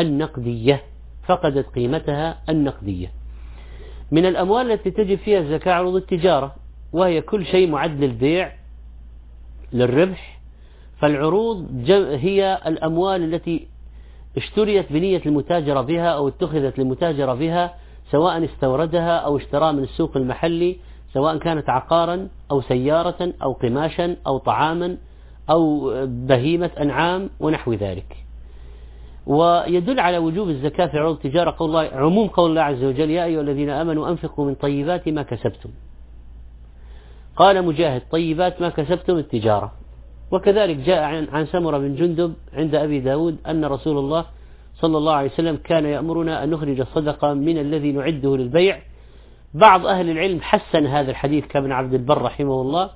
النقدية. من الأموال التي تجب فيها الزكاة عروض التجارة، وهي كل شيء معد للبيع للربح. فالعروض هي الأموال التي اشتريت بنية المتاجرة بها أو اتخذت للمتاجرة بها، سواء استوردها أو اشتراها من السوق المحلي، سواء كانت عقارا أو سيارة أو قماشا أو طعاما أو بهيمة أنعام ونحو ذلك. ويدل على وجوب الزكاة في عروض التجارة عموم قول الله عز وجل: يا أيها الذين آمنوا أنفقوا من طيبات ما كسبتم. قال مجاهد: طيبات ما كسبتم التجارة. وكذلك جاء عن سمرة بن جندب عند أبي داود أن رسول الله صلى الله عليه وسلم كان يأمرنا أن نخرج الصدقة من الذي نعده للبيع. بعض أهل العلم حسن هذا الحديث كابن عبد البر رحمه الله،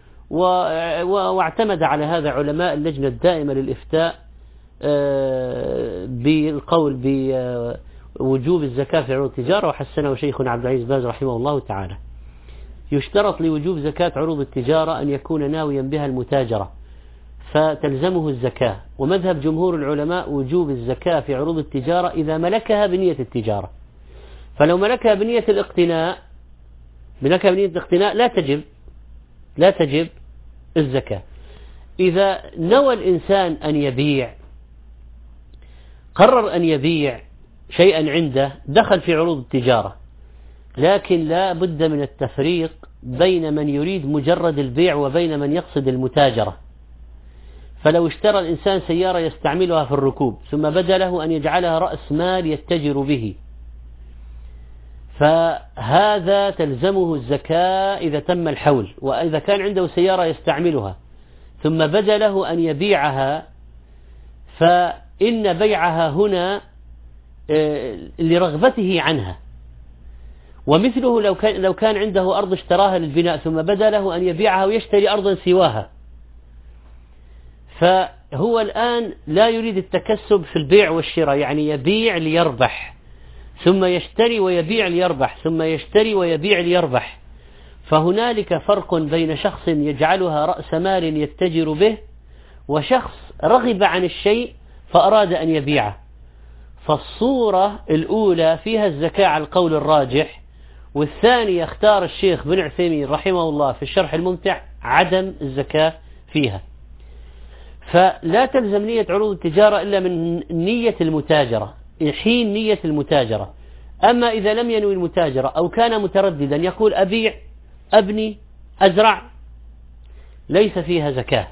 واعتمد على هذا علماء اللجنة الدائمة للإفتاء بالقول بوجوب الزكاة في عروض التجارة، وحسنه شيخنا عبد العزيز باز رحمه الله تعالى. يشترط لوجوب زكاة عروض التجارة أن يكون ناويا بها المتاجرة فتلزمه الزكاة. ومذهب جمهور العلماء وجوب الزكاة في عروض التجارة إذا ملكها بنية التجارة. فلو ملكها بنية الاقتناء لا تجب الزكاة. إذا نوى الإنسان أن يبيع، قرر أن يبيع شيئا عنده، دخل في عروض التجارة، لكن لا بد من التفريق بين من يريد مجرد البيع وبين من يقصد المتاجرة. فلو اشترى الإنسان سيارة يستعملها في الركوب ثم بدا له أن يجعلها رأس مال يتجر به، فهذا تلزمه الزكاة إذا تم الحول. وإذا كان عنده سيارة يستعملها ثم بدا له أن يبيعها، فإن بيعها هنا لرغبته عنها. ومثله لو كان عنده أرض اشتراها للبناء ثم بدا له أن يبيعها ويشتري أرضا سواها، فهو الآن لا يريد التكسب في البيع والشراء، يعني يبيع ليربح ثم يشتري ويبيع ليربح ثم يشتري ويبيع ليربح. فهنالك فرق بين شخص يجعلها رأس مال يتجر به وشخص رغب عن الشيء فأراد أن يبيعه. فالصورة الأولى فيها الزكاة على القول الراجح، والثانية اختار الشيخ بن عثيمين رحمه الله في الشرح الممتع عدم الزكاة فيها. فلا تلزم نية عروض التجارة إلا من نية المتاجرة، حين نية المتاجرة. أما إذا لم ينوي المتاجرة أو كان مترددا يقول أبيع، أبني، أزرع، ليس فيها زكاة.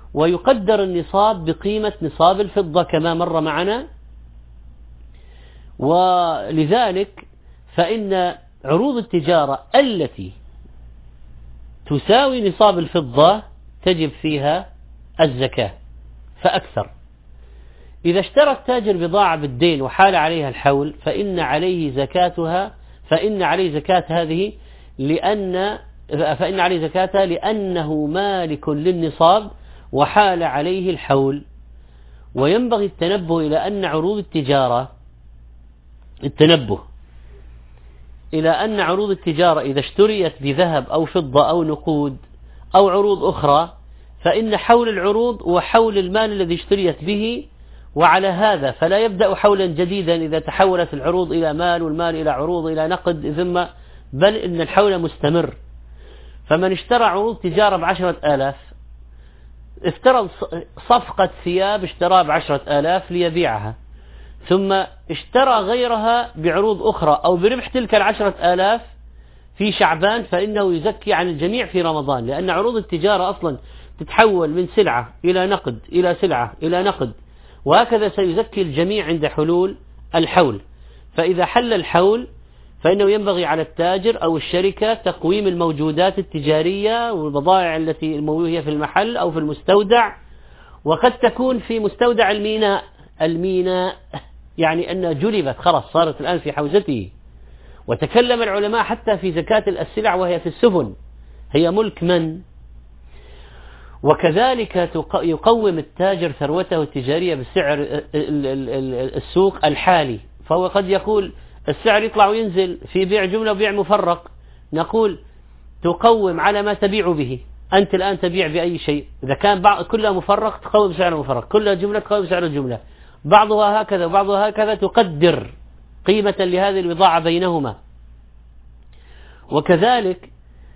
ويقدر النصاب بقيمة نصاب الفضة كما مر معنا. ولذلك فإن عروض التجارة التي تساوي نصاب الفضة تجب فيها الزكاة فأكثر. إذا اشترى التاجر بضاعة بالدين وحال عليها الحول فإن عليه زكاتها، فإن عليه زكاة هذه فإن عليه زكاتها لأنه مالك للنصاب وحال عليه الحول. وينبغي التنبه إلى أن عروض التجارة إذا اشتريت بذهب أو فضة أو نقود أو عروض أخرى فإن حول العروض وحول المال الذي اشتريت به، وعلى هذا فلا يبدأ حولا جديدا إذا تحولت العروض إلى مال والمال إلى عروض إلى نقد ثم، بل إن الحول مستمر. فمن اشترى عروض تجارة ب10,000 افترض صفقة ثياب اشتراها ب10,000 ليبيعها، ثم اشترى غيرها بعروض أخرى أو بربح تلك 10,000 في شعبان فإنه يزكي عن الجميع في رمضان، لأن عروض التجارة أصلا تتحول من سلعة إلى نقد إلى سلعة إلى نقد، وهكذا سيزكي الجميع عند حلول الحول. فإذا حل الحول فإنه ينبغي على التاجر أو الشركة تقويم الموجودات التجارية والبضائع التي الموجودة في المحل أو في المستودع، وقد تكون في مستودع الميناء يعني أنها جلبت خلاص صارت الآن في حوزته. وتكلم العلماء حتى في زكاة السلع وهي في السفن، هي ملك من؟ وكذلك يقوم التاجر ثروته التجارية بسعر السوق الحالي، فهو قد يقول السعر يطلع وينزل في بيع جملة وبيع مفرق، نقول تقوم على ما تبيع به. أنت الآن تبيع بأي شيء، إذا كان كلها مفرق تقوم بسعر مفرق، كلها جملة تقوم بسعر الجملة، بعضها هكذا وبعضها هكذا، تقدر قيمة لهذه البضاعة بينهما. وكذلك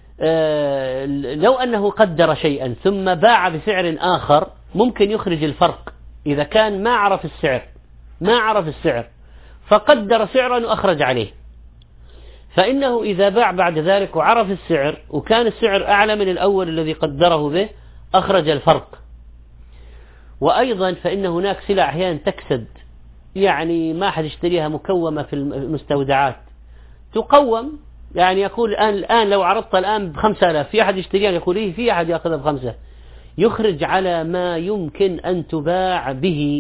لو أنه قدر شيئا ثم باع بسعر آخر ممكن يخرج الفرق. إذا كان ما عرف السعر فقدر سعرا وأخرج عليه، فإنه إذا باع بعد ذلك وعرف السعر وكان السعر أعلى من الأول الذي قدره به أخرج الفرق. وأيضا فإن هناك سلع أحيانا تكسد، يعني ما حد يشتريها مكومة في المستودعات تقوم، يعني يقول الآن لو عرضت الآن ب5,000 في أحد يشتريها، يقول إيه في أحد يأخذها ب5، يخرج على ما يمكن أن تباع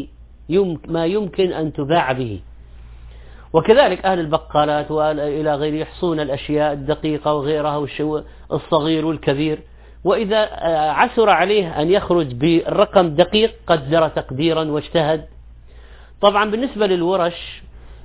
به. وكذلك أهل البقالات وإلى غير يحصون الأشياء الدقيقة وغيرها الصغير والكبير، وإذا عثر عليه أن يخرج بالرقم دقيق قدر تقديرا واجتهد. طبعا بالنسبة للورش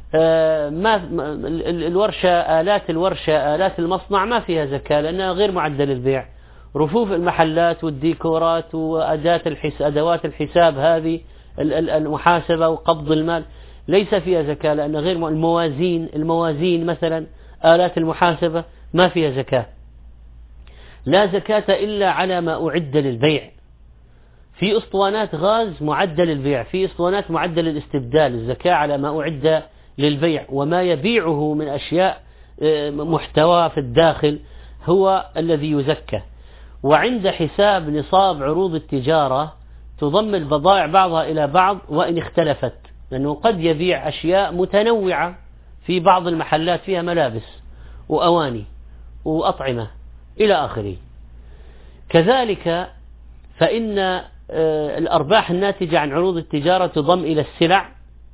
آلات المصنع ما فيها زكاة لأنها غير معدة للبيع. رفوف المحلات والديكورات وأدوات الحساب هذه المحاسبة وقبض المال ليس فيها زكاة لأن غير الموازين مثلا آلات المحاسبة ما فيها زكاة. لا زكاة إلا على ما أعد للبيع. في أسطوانات غاز معدة للبيع، في أسطوانات معدة للاستبدال، الزكاة على ما أعد للبيع، وما يبيعه من أشياء محتوى في الداخل هو الذي يزكى. وعند حساب نصاب عروض التجارة تضم البضائع بعضها إلى بعض وإن اختلفت، لأنه قد يبيع أشياء متنوعة في بعض المحلات فيها ملابس وأواني وأطعمة إلى آخره. كذلك فإن الأرباح الناتجة عن عروض التجارة تضم إلى السلع.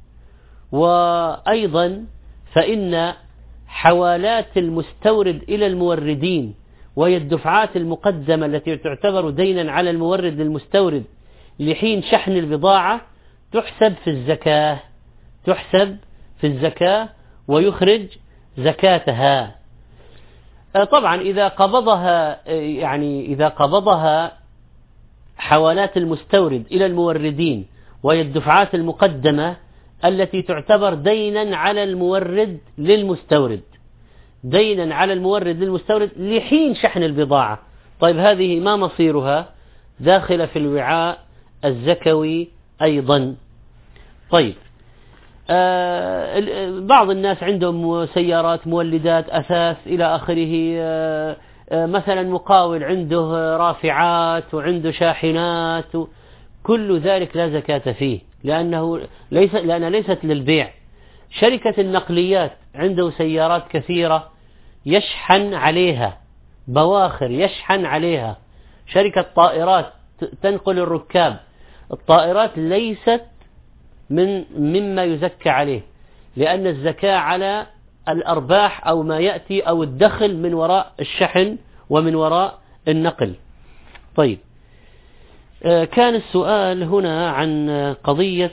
وأيضا فإن حوالات المستورد إلى الموردين وهي الدفعات المقدمة التي تعتبر دينا على المورد للمستورد لحين شحن البضاعة تحسب في الزكاة ويخرج زكاتها. طبعا إذا قبضها حوالات المستورد إلى الموردين وهي الدفعات المقدمة التي تعتبر دينا على المورد للمستورد لحين شحن البضاعة. طيب هذه ما مصيرها؟ داخلة في الوعاء الزكوي أيضا. طيب بعض الناس عندهم سيارات، مولدات، أثاث إلى آخره، مثلا مقاول عنده رافعات وعنده شاحنات، كل ذلك لا زكاة فيه لأنها ليست للبيع، شركة النقليات عنده سيارات كثيرة يشحن عليها، بواخر يشحن عليها. شركة طائرات تنقل الركاب، الطائرات ليست مما يزكى عليه، لأن الزكاة على الأرباح أو ما يأتي أو الدخل من وراء الشحن ومن وراء النقل. طيب، كان السؤال هنا عن قضية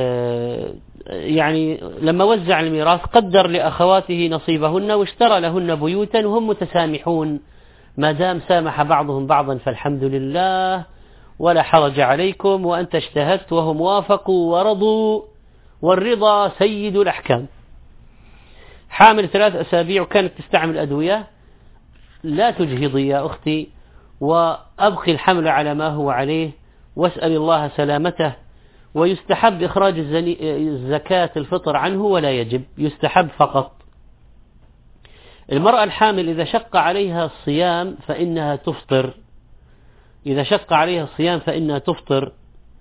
يعني لما وزع الميراث قدر لأخواته نصيبهن واشترى لهن بيوتا وهم متسامحون، ما دام سامح بعضهم بعضا فالحمد لله ولا حرج عليكم، وأنت اجتهدت وهم وافقوا ورضوا، والرضا سيد الأحكام. حامل 3 أسابيع وكانت تستعمل أدوية، لا تجهضي يا أختي، وأبقي الحمل على ما هو عليه واسأل الله سلامته. ويستحب إخراج الزكاة الفطر عنه ولا يجب، يستحب فقط. المرأة الحامل إذا شق عليها الصيام فإنها تفطر، إذا شق عليها الصيام فإنها تفطر.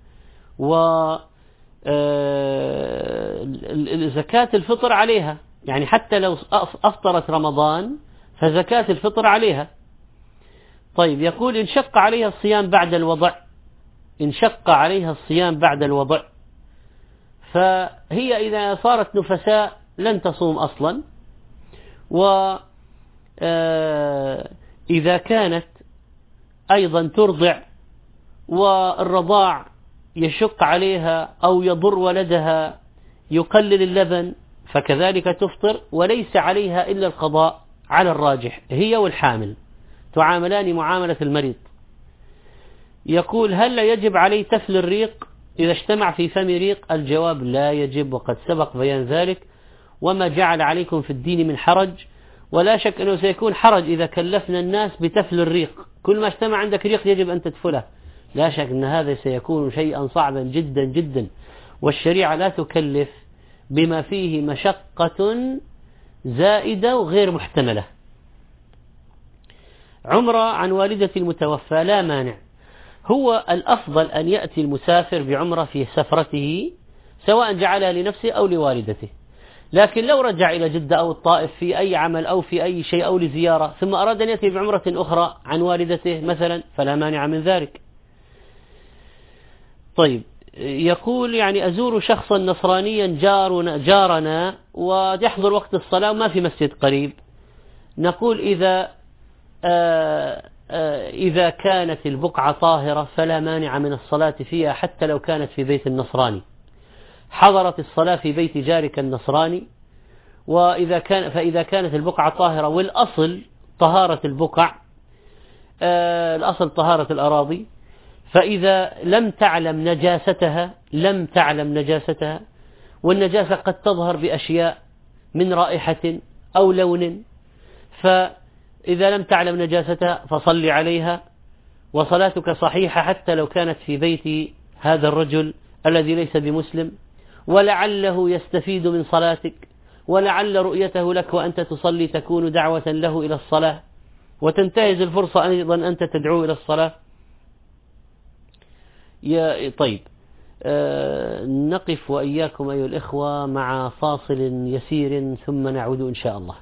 وزكاة الفطر عليها، يعني حتى لو أفطرت رمضان فزكاة الفطر عليها. طيب، يقول إن شق عليها الصيام بعد الوضع، إن شق عليها الصيام بعد الوضع فهي إذا صارت نفساء لن تصوم أصلا. وإذا كانت أيضا ترضع والرضاع يشق عليها أو يضر ولدها يقلل اللبن فكذلك تفطر، وليس عليها إلا القضاء على الراجح، هي والحامل تعاملان معاملة المريض. يقول هل لا يجب عليه تفل الريق إذا اجتمع في فم ريق؟ الجواب لا يجب، وقد سبق بيان ذلك. وما جعل عليكم في الدين من حرج، ولا شك أنه سيكون حرج إذا كلفنا الناس بتفل الريق، كل ما اجتمع عندك ريق يجب أن تدفله، لا شك أن هذا سيكون شيئا صعبا جدا جدا، والشريعة لا تكلف بما فيه مشقة زائدة وغير محتملة. عمرة عن والدة المتوفى لا مانع، هو الأفضل أن يأتي المسافر بعمرة في سفرته سواء جعلها لنفسه أو لوالدته، لكن لو رجع إلى جدة أو الطائف في أي عمل أو في أي شيء أو لزيارة ثم أراد أن يأتي بعمرة أخرى عن والدته مثلا فلا مانع من ذلك. طيب، يقول يعني أزور شخصا نصرانيا جارنا ويحضر وقت الصلاة وما في مسجد قريب، نقول إذا كانت البقعة طاهرة فلا مانع من الصلاة فيها حتى لو كانت في بيت النصراني. حضرت الصلاة في بيت جارك النصراني، فإذا كانت البقعة طاهرة، والأصل طهارة البقع، الأصل طهارة الأراضي، فإذا لم تعلم نجاستها، والنجاسة قد تظهر بأشياء من رائحة أو لون، فإذا لم تعلم نجاستها فصل عليها وصلاتك صحيحة حتى لو كانت في بيت هذا الرجل الذي ليس بمسلم، ولعله يستفيد من صلاتك، ولعل رؤيته لك وأنت تصلي تكون دعوة له إلى الصلاة، وتنتهز الفرصة أيضا أنت تدعو إلى الصلاة. طيب، نقف وإياكم أيها الإخوة مع فاصل يسير ثم نعود إن شاء الله.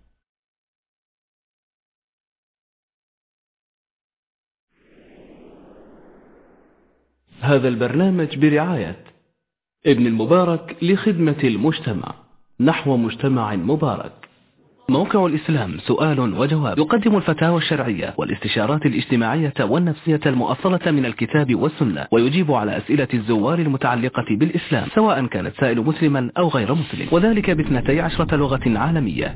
هذا البرنامج برعاية ابن المبارك لخدمة المجتمع نحو مجتمع مبارك. موقع الإسلام سؤال وجواب، يقدم الفتاوى الشرعية والاستشارات الاجتماعية والنفسية المؤصلة من الكتاب والسنة، ويجيب على أسئلة الزوار المتعلقة بالإسلام سواء كان السائل مسلما أو غير مسلم، وذلك ب12 لغة عالمية.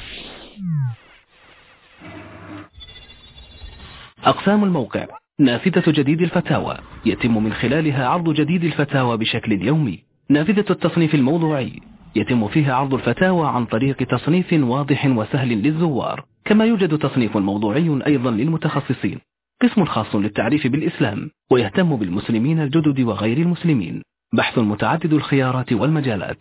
أقسام الموقع: نافذة جديد الفتاوى يتم من خلالها عرض جديد الفتاوى بشكل يومي. نافذة التصنيف الموضوعي يتم فيها عرض الفتاوى عن طريق تصنيف واضح وسهل للزوار، كما يوجد تصنيف موضوعي أيضا للمتخصصين. قسم خاص للتعريف بالإسلام ويهتم بالمسلمين الجدد وغير المسلمين. بحث متعدد الخيارات والمجالات.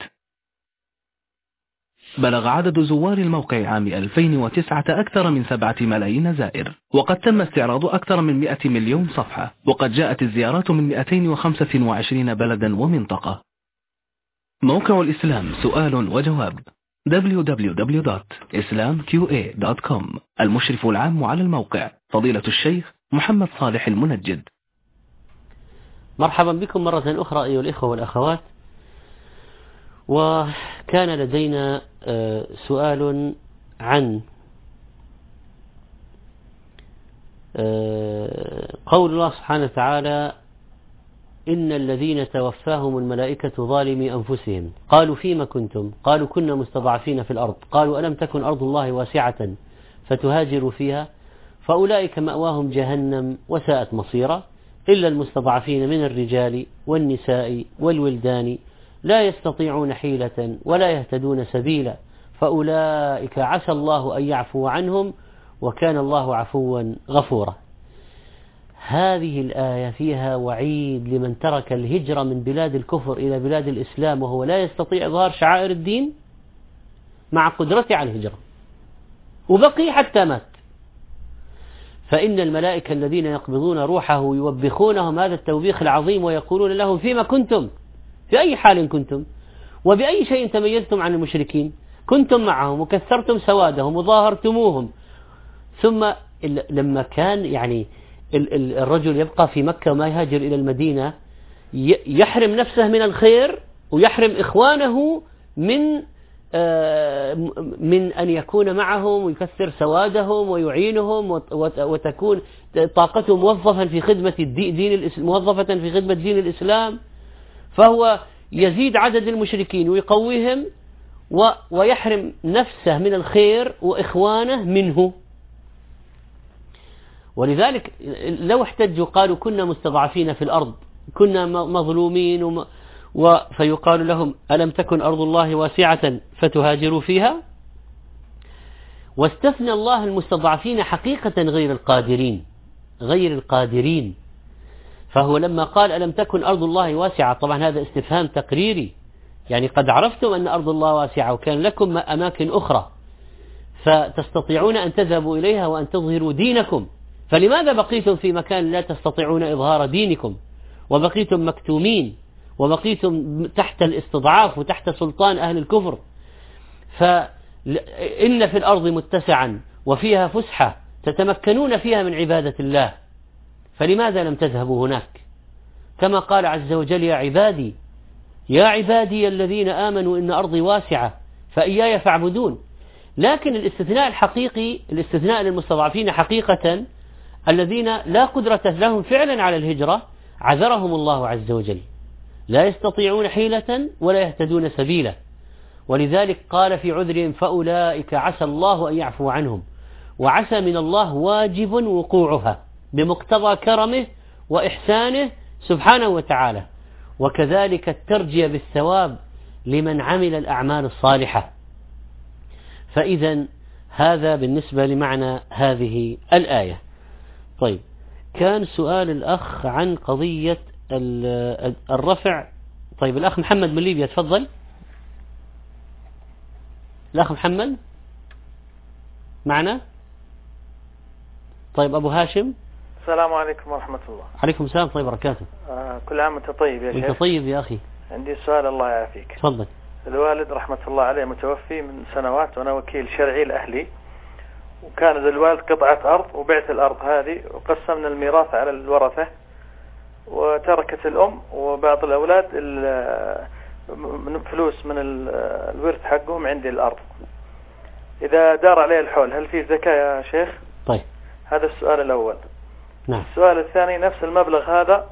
بلغ عدد زوار الموقع عام 2009 أكثر من 7 ملايين زائر، وقد تم استعراض أكثر من 100 مليون صفحة، وقد جاءت الزيارات من 225 بلدا ومنطقة. موقع الإسلام سؤال وجواب www.islamqa.com. المشرف العام على الموقع فضيلة الشيخ محمد صالح المنجد. مرحبا بكم مرة أخرى أيها الإخوة والأخوات. وكان لدينا سؤال عن قول الله سبحانه وتعالى: إن الذين توفاهم الملائكة ظالمي أنفسهم قالوا فيما كنتم؟ قالوا كنا مستضعفين في الأرض. قالوا ألم تكن أرض الله واسعة فتهاجروا فيها فأولئك مأواهم جهنم وساءت مصيرا إلا المستضعفين من الرجال والنساء والولدان لا يستطيعون حيلة ولا يهتدون سبيلا فأولئك عسى الله أن يعفو عنهم وكان الله عفوا غفورا. هذه الآية فيها وعيد لمن ترك الهجرة من بلاد الكفر إلى بلاد الإسلام وهو لا يستطيع إظهار شعائر الدين مع قدرته على الهجرة وبقي حتى مات. فإن الملائكة الذين يقبضون روحه يوبخونهم هذا التوبيخ العظيم ويقولون لهم فيما كنتم؟ في أي حال كنتم؟ وبأي شيء تميزتم عن المشركين؟ كنتم معهم وكثرتم سوادهم وظاهرتموهم. ثم لما كان يعني الرجل يبقى في مكة وما يهاجر إلى المدينة يحرم نفسه من الخير ويحرم إخوانه من أن يكون معهم ويكثر سوادهم ويعينهم وتكون طاقته موظفة في خدمة دين الإسلام. فهو يزيد عدد المشركين ويقويهم ويحرم نفسه من الخير وإخوانه منه. ولذلك لو احتجوا قالوا كنا مستضعفين في الأرض كنا مظلومين فيقال لهم ألم تكن أرض الله واسعة فتهاجروا فيها. واستثنى الله المستضعفين حقيقة غير القادرين. فهو لما قال ألم تكن أرض الله واسعة، طبعا هذا استفهام تقريري، يعني قد عرفتم أن أرض الله واسعة وكان لكم أماكن أخرى فتستطيعون أن تذهبوا إليها وأن تظهروا دينكم، فلماذا بقيتم في مكان لا تستطيعون إظهار دينكم وبقيتم مكتومين وبقيتم تحت الاستضعاف وتحت سلطان أهل الكفر؟ فإن في الأرض متسعا وفيها فسحة تتمكنون فيها من عبادة الله، فلماذا لم تذهبوا هناك؟ كما قال عز وجل: يا عبادي الذين آمنوا إن أرضي واسعة فإياي فاعبدون. لكن الاستثناء الحقيقي، الاستثناء للمستضعفين حقيقة الذين لا قدرة لهم فعلا على الهجرة، عذرهم الله عز وجل، لا يستطيعون حيلة ولا يهتدون سبيلا. ولذلك قال في عذرهم: فأولئك عسى الله أن يعفو عنهم. وعسى من الله واجب وقوعها بمقتضى كرمه وإحسانه سبحانه وتعالى، وكذلك الترجية بالثواب لمن عمل الأعمال الصالحة. فإذا هذا بالنسبة لمعنى هذه الآية. طيب، كان سؤال الأخ عن قضية الرفع. طيب، الأخ محمد من ليبيا، تفضل. الأخ محمد معنا؟ طيب، أبو هاشم. السلام عليكم ورحمة الله. عليكم السلام ورحمة الله وبركاته. كل عام وانت طيب يا شيخ. وانت طيب يا أخي. عندي سؤال الله يعافيك. تفضل. الوالد رحمة الله عليه متوفي من سنوات وأنا وكيل شرعي لأهلي، وكان للوالد قطعة أرض وبعت الأرض هذه وقسمنا الميراث على الورثة، وتركت الأم وبعض الأولاد فلوس من الورث حقهم عندي الأرض. إذا دار عليه الحول هل في زكاة يا شيخ؟ طيب، هذا السؤال الأول. نعم. السؤال الثاني، نفس المبلغ هذا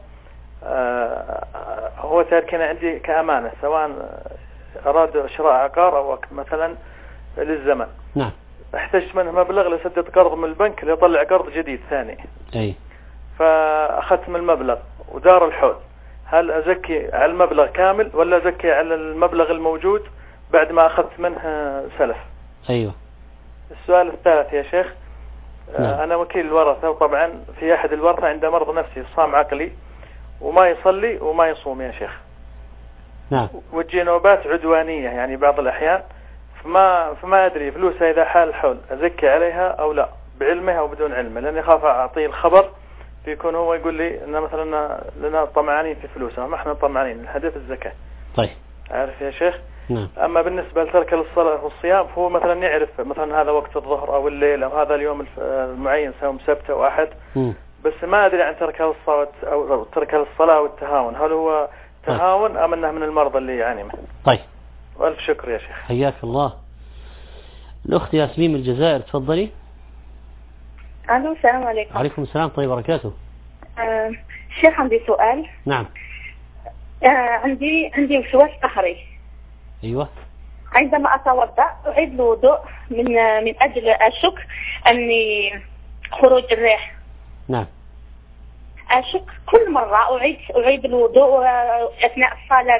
هو تاركنا عندي كأمانة، سواء أراد شراء عقار أو مثلا للزمن. نعم. احتجت منه مبلغ لسدد قرض من البنك ليطلع قرض جديد ثاني. أي. فأخذت من المبلغ ودار الحول، هل أزكي على المبلغ كامل ولا أزكي على المبلغ الموجود بعد ما أخذت منه سلف؟ أيوة. السؤال الثالث يا شيخ، نعم. أنا وكيل الورثة، وطبعا في أحد الورثة عنده مرض نفسي صام عقلي وما يصلي وما يصوم يا شيخ. نعم. وتجي نوبات عدوانية يعني بعض الأحيان، فما أدري فلوسها إذا حال الحول أزكي عليها أو لا، بعلمها أو بدون علمه، لأني خاف أعطيه الخبر فيكون هو يقول لي إن مثلا لنا طمعانين في فلوسها، ما احنا طمعانين، الهدف الزكاة. طيب، عارف يا شيخ. نعم. أما بالنسبة لترك الصلاة والصيام فهو مثلا يعرف مثلا هذا وقت الظهر أو الليل أو هذا اليوم المعين سواء سبت أو أحد، بس ما أدري عن ترك الصلاة أو ترك الصلاة والتهاون، هل هو تهاون أم أنه من المرضى اللي يعاني منه؟ طيب. وألف شكر يا شيخ. حياك الله. الأخت ياسمين من الجزائر، تفضلي. ألو، السلام عليكم. عليكم السلام طيب وبركاته. شيخ عندي سؤال. نعم. عندي وسواس قهري. أيوة. عندما أتوضأ أعيد الوضوء من أجل أشك أني خروج الريح. نعم. أشك كل مرة أعيد الوضوء أثناء الصلاة.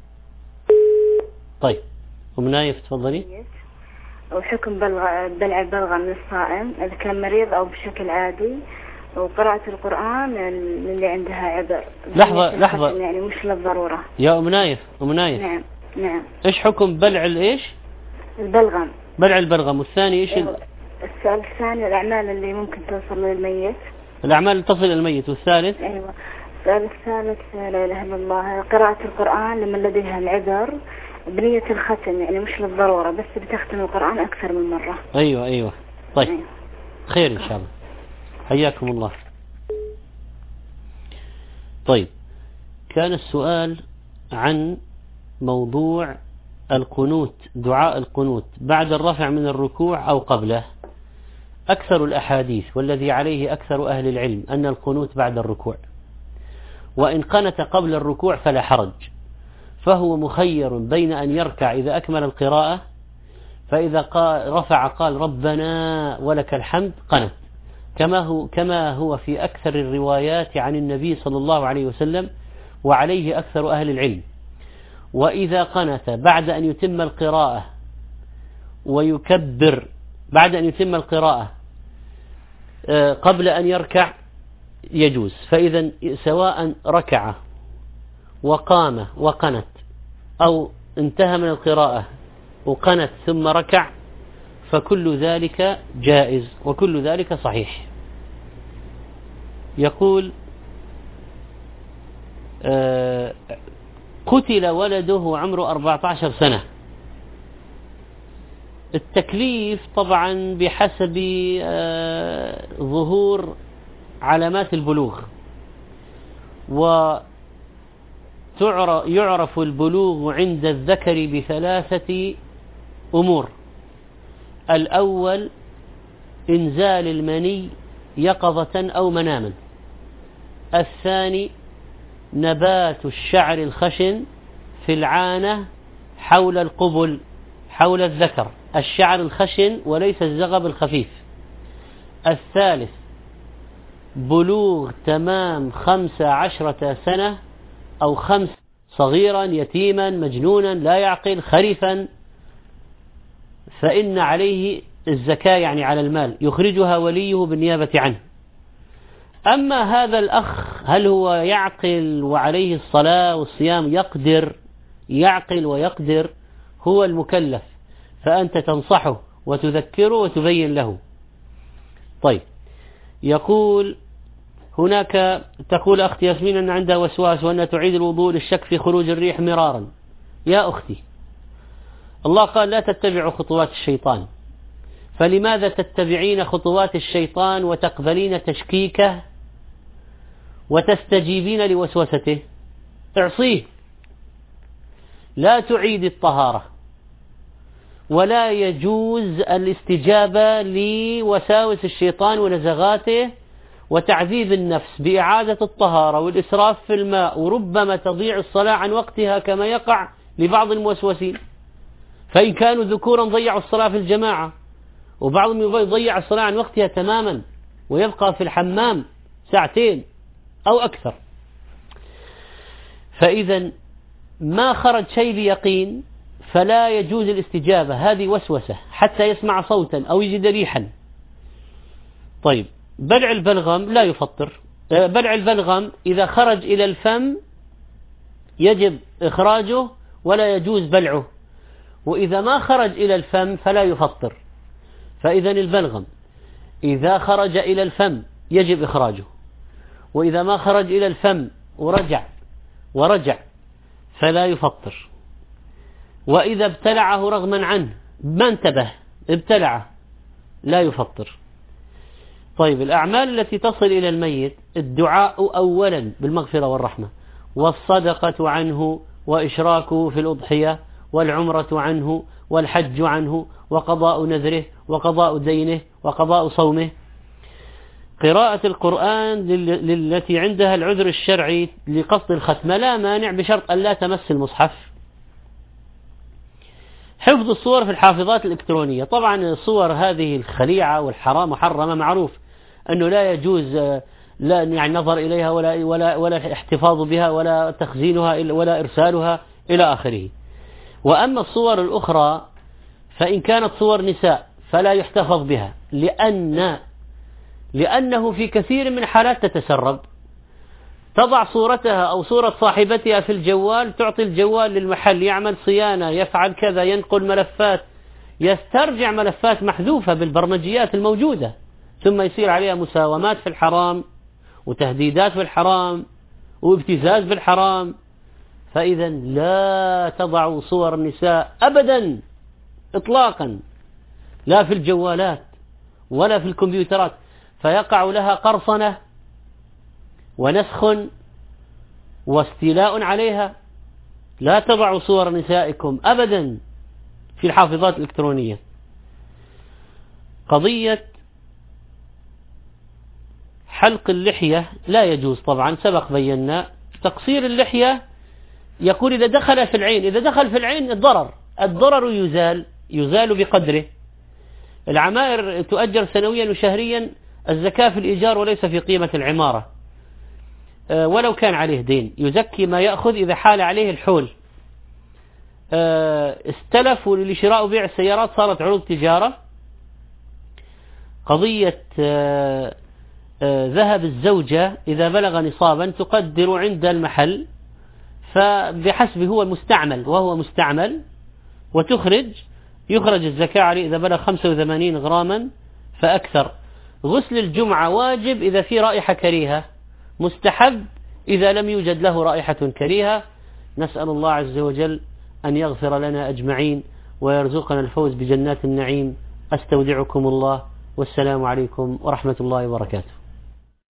طيب أم نايف تفضلي. وحكم بلع البلغم للصائم إذا كان مريض أو بشكل عادي، وقراءة القرآن اللي عندها عذر. لحظة يعني مش للضرورة. يا أم نايف. نعم. إيش حكم بلع الإيش؟ البلغم. بلع البلغم. والثاني إيش؟ السؤال الثاني الأعمال اللي ممكن توصل للميت. الأعمال اللي تصل للميت. والثالث؟ أيوة. السؤال الثالث لا إله إلا الله، قراءة القرآن لمن لديها العذر بنية الختم، يعني مش للضرورة بس بتختم القرآن أكثر من مرة. أيوة. طيب. أيوة. خير إن شاء الله. حياكم الله. طيب، كان السؤال عن موضوع القنوت، دعاء القنوت بعد الرفع من الركوع أو قبله. أكثر الأحاديث والذي عليه أكثر أهل العلم أن القنوت بعد الركوع، وإن قنت قبل الركوع فلا حرج، فهو مخير بين أن يركع إذا أكمل القراءة، فإذا رفع قال ربنا ولك الحمد قنت، كما هو في أكثر الروايات عن النبي صلى الله عليه وسلم، وعليه أكثر أهل العلم. وإذا قنت بعد أن يتم القراءة ويكبر بعد أن يتم القراءة قبل أن يركع يجوز. فإذا سواء ركع وقام وقنت أو انتهى من القراءة وقنت ثم ركع فكل ذلك جائز وكل ذلك صحيح. يقول قتل ولده عمره 14 سنة. التكليف طبعا بحسب ظهور علامات البلوغ، ويعرف البلوغ عند الذكر بثلاثة أمور: الأول إنزال المني يقظة أو مناما، الثاني نبات الشعر الخشن في العانة حول القبل حول الذكر، الشعر الخشن وليس الزغب الخفيف، الثالث بلوغ تمام 15 سنة أو 5 صغيرا يتيما مجنونا لا يعقل خريفا، فإن عليه الزكاة يعني على المال يخرجها وليه بالنيابة عنه. أما هذا الأخ هل هو يعقل وعليه الصلاة والصيام؟ يعقل ويقدر، هو المكلف، فأنت تنصحه وتذكره وتبين له. طيب، يقول هناك تقول أختي ياسمين أن عندها وسواس وأنها تعيد الوضوء للشك في خروج الريح مرارا. يا أختي، الله قال لا تتبعوا خطوات الشيطان، فلماذا تتبعين خطوات الشيطان وتقبلين تشكيكه وتستجيبين لوسوسته؟ اعصيه. لا تعيد الطهارة، ولا يجوز الاستجابة لوساوس الشيطان ونزغاته وتعذيب النفس بإعادة الطهارة والإسراف في الماء، وربما تضيع الصلاة عن وقتها كما يقع لبعض الموسوسين. فإن كانوا ذكورا ضيعوا الصلاة في الجماعة، وبعضهم يضيع الصلاة عن وقتها تماما ويبقى في الحمام 2 أو أكثر. فإذا ما خرج شيء بيقين فلا يجوز الاستجابة، هذه وسوسة حتى يسمع صوتا أو يجد ريحا. طيب، بلع البلغم لا يفطر. بلع البلغم إذا خرج إلى الفم يجب إخراجه ولا يجوز بلعه، وإذا ما خرج إلى الفم فلا يفطر. فإذا البلغم إذا خرج إلى الفم يجب إخراجه، وإذا ما خرج إلى الفم ورجع فلا يفطر. وإذا ابتلعه رغما عنه ما انتبه ابتلعه لا يفطر. طيب الأعمال التي تصل إلى الميت: الدعاء أولا بالمغفرة والرحمة، والصدقة عنه، وإشراكه في الأضحية، والعمرة عنه، والحج عنه، وقضاء نذره، وقضاء دينه، وقضاء صومه. قراءة القرآن التي عندها العذر الشرعي لقصد الختمة لا مانع بشرط أن لا تمس المصحف. حفظ الصور في الحافظات الإلكترونية. طبعا الصور هذه الخليعة والحرام محرمة، معروف أنه لا يجوز لا يعني نظر إليها ولا احتفاظ بها ولا تخزينها ولا إرسالها إلى آخره. وأما الصور الأخرى فإن كانت صور نساء فلا يحتفظ بها، لأنه في كثير من الحالات تتسرب، تضع صورتها أو صورة صاحبتها في الجوال، تعطي الجوال للمحل يعمل صيانة، يفعل كذا، ينقل ملفات، يسترجع ملفات محذوفة بالبرمجيات الموجودة، ثم يصير عليها مساومات في الحرام وتهديدات في الحرام وابتزاز بالحرام. فإذا لا تضع صور النساء أبدا إطلاقا، لا في الجوالات ولا في الكمبيوترات، فيقع لها قرصنة ونسخ واستيلاء عليها. لا تضعوا صور نسائكم أبدا في الحافظات الإلكترونية. قضية حلق اللحية لا يجوز طبعا، سبق بينا. تقصير اللحية يقول إذا دخل في العين، إذا دخل في العين الضرر يزال بقدره. العمائر تؤجر سنويا وشهريا، الزكاة في الإيجار وليس في قيمة العمارة، ولو كان عليه دين يزكي ما يأخذ إذا حال عليه الحول. استلفوا لشراء وبيع السيارات، صارت عروض تجارة. قضية ذهب الزوجة إذا بلغ نصابا تقدر عند المحل، فبحسب هو مستعمل وهو مستعمل، يخرج الزكاة عليه إذا بلغ 85 غراما فأكثر. غسل الجمعة واجب إذا في رائحة كريهة، مستحب إذا لم يوجد له رائحة كريهة. نسأل الله عز وجل أن يغفر لنا أجمعين ويرزقنا الفوز بجنات النعيم. أستودعكم الله، والسلام عليكم ورحمة الله وبركاته.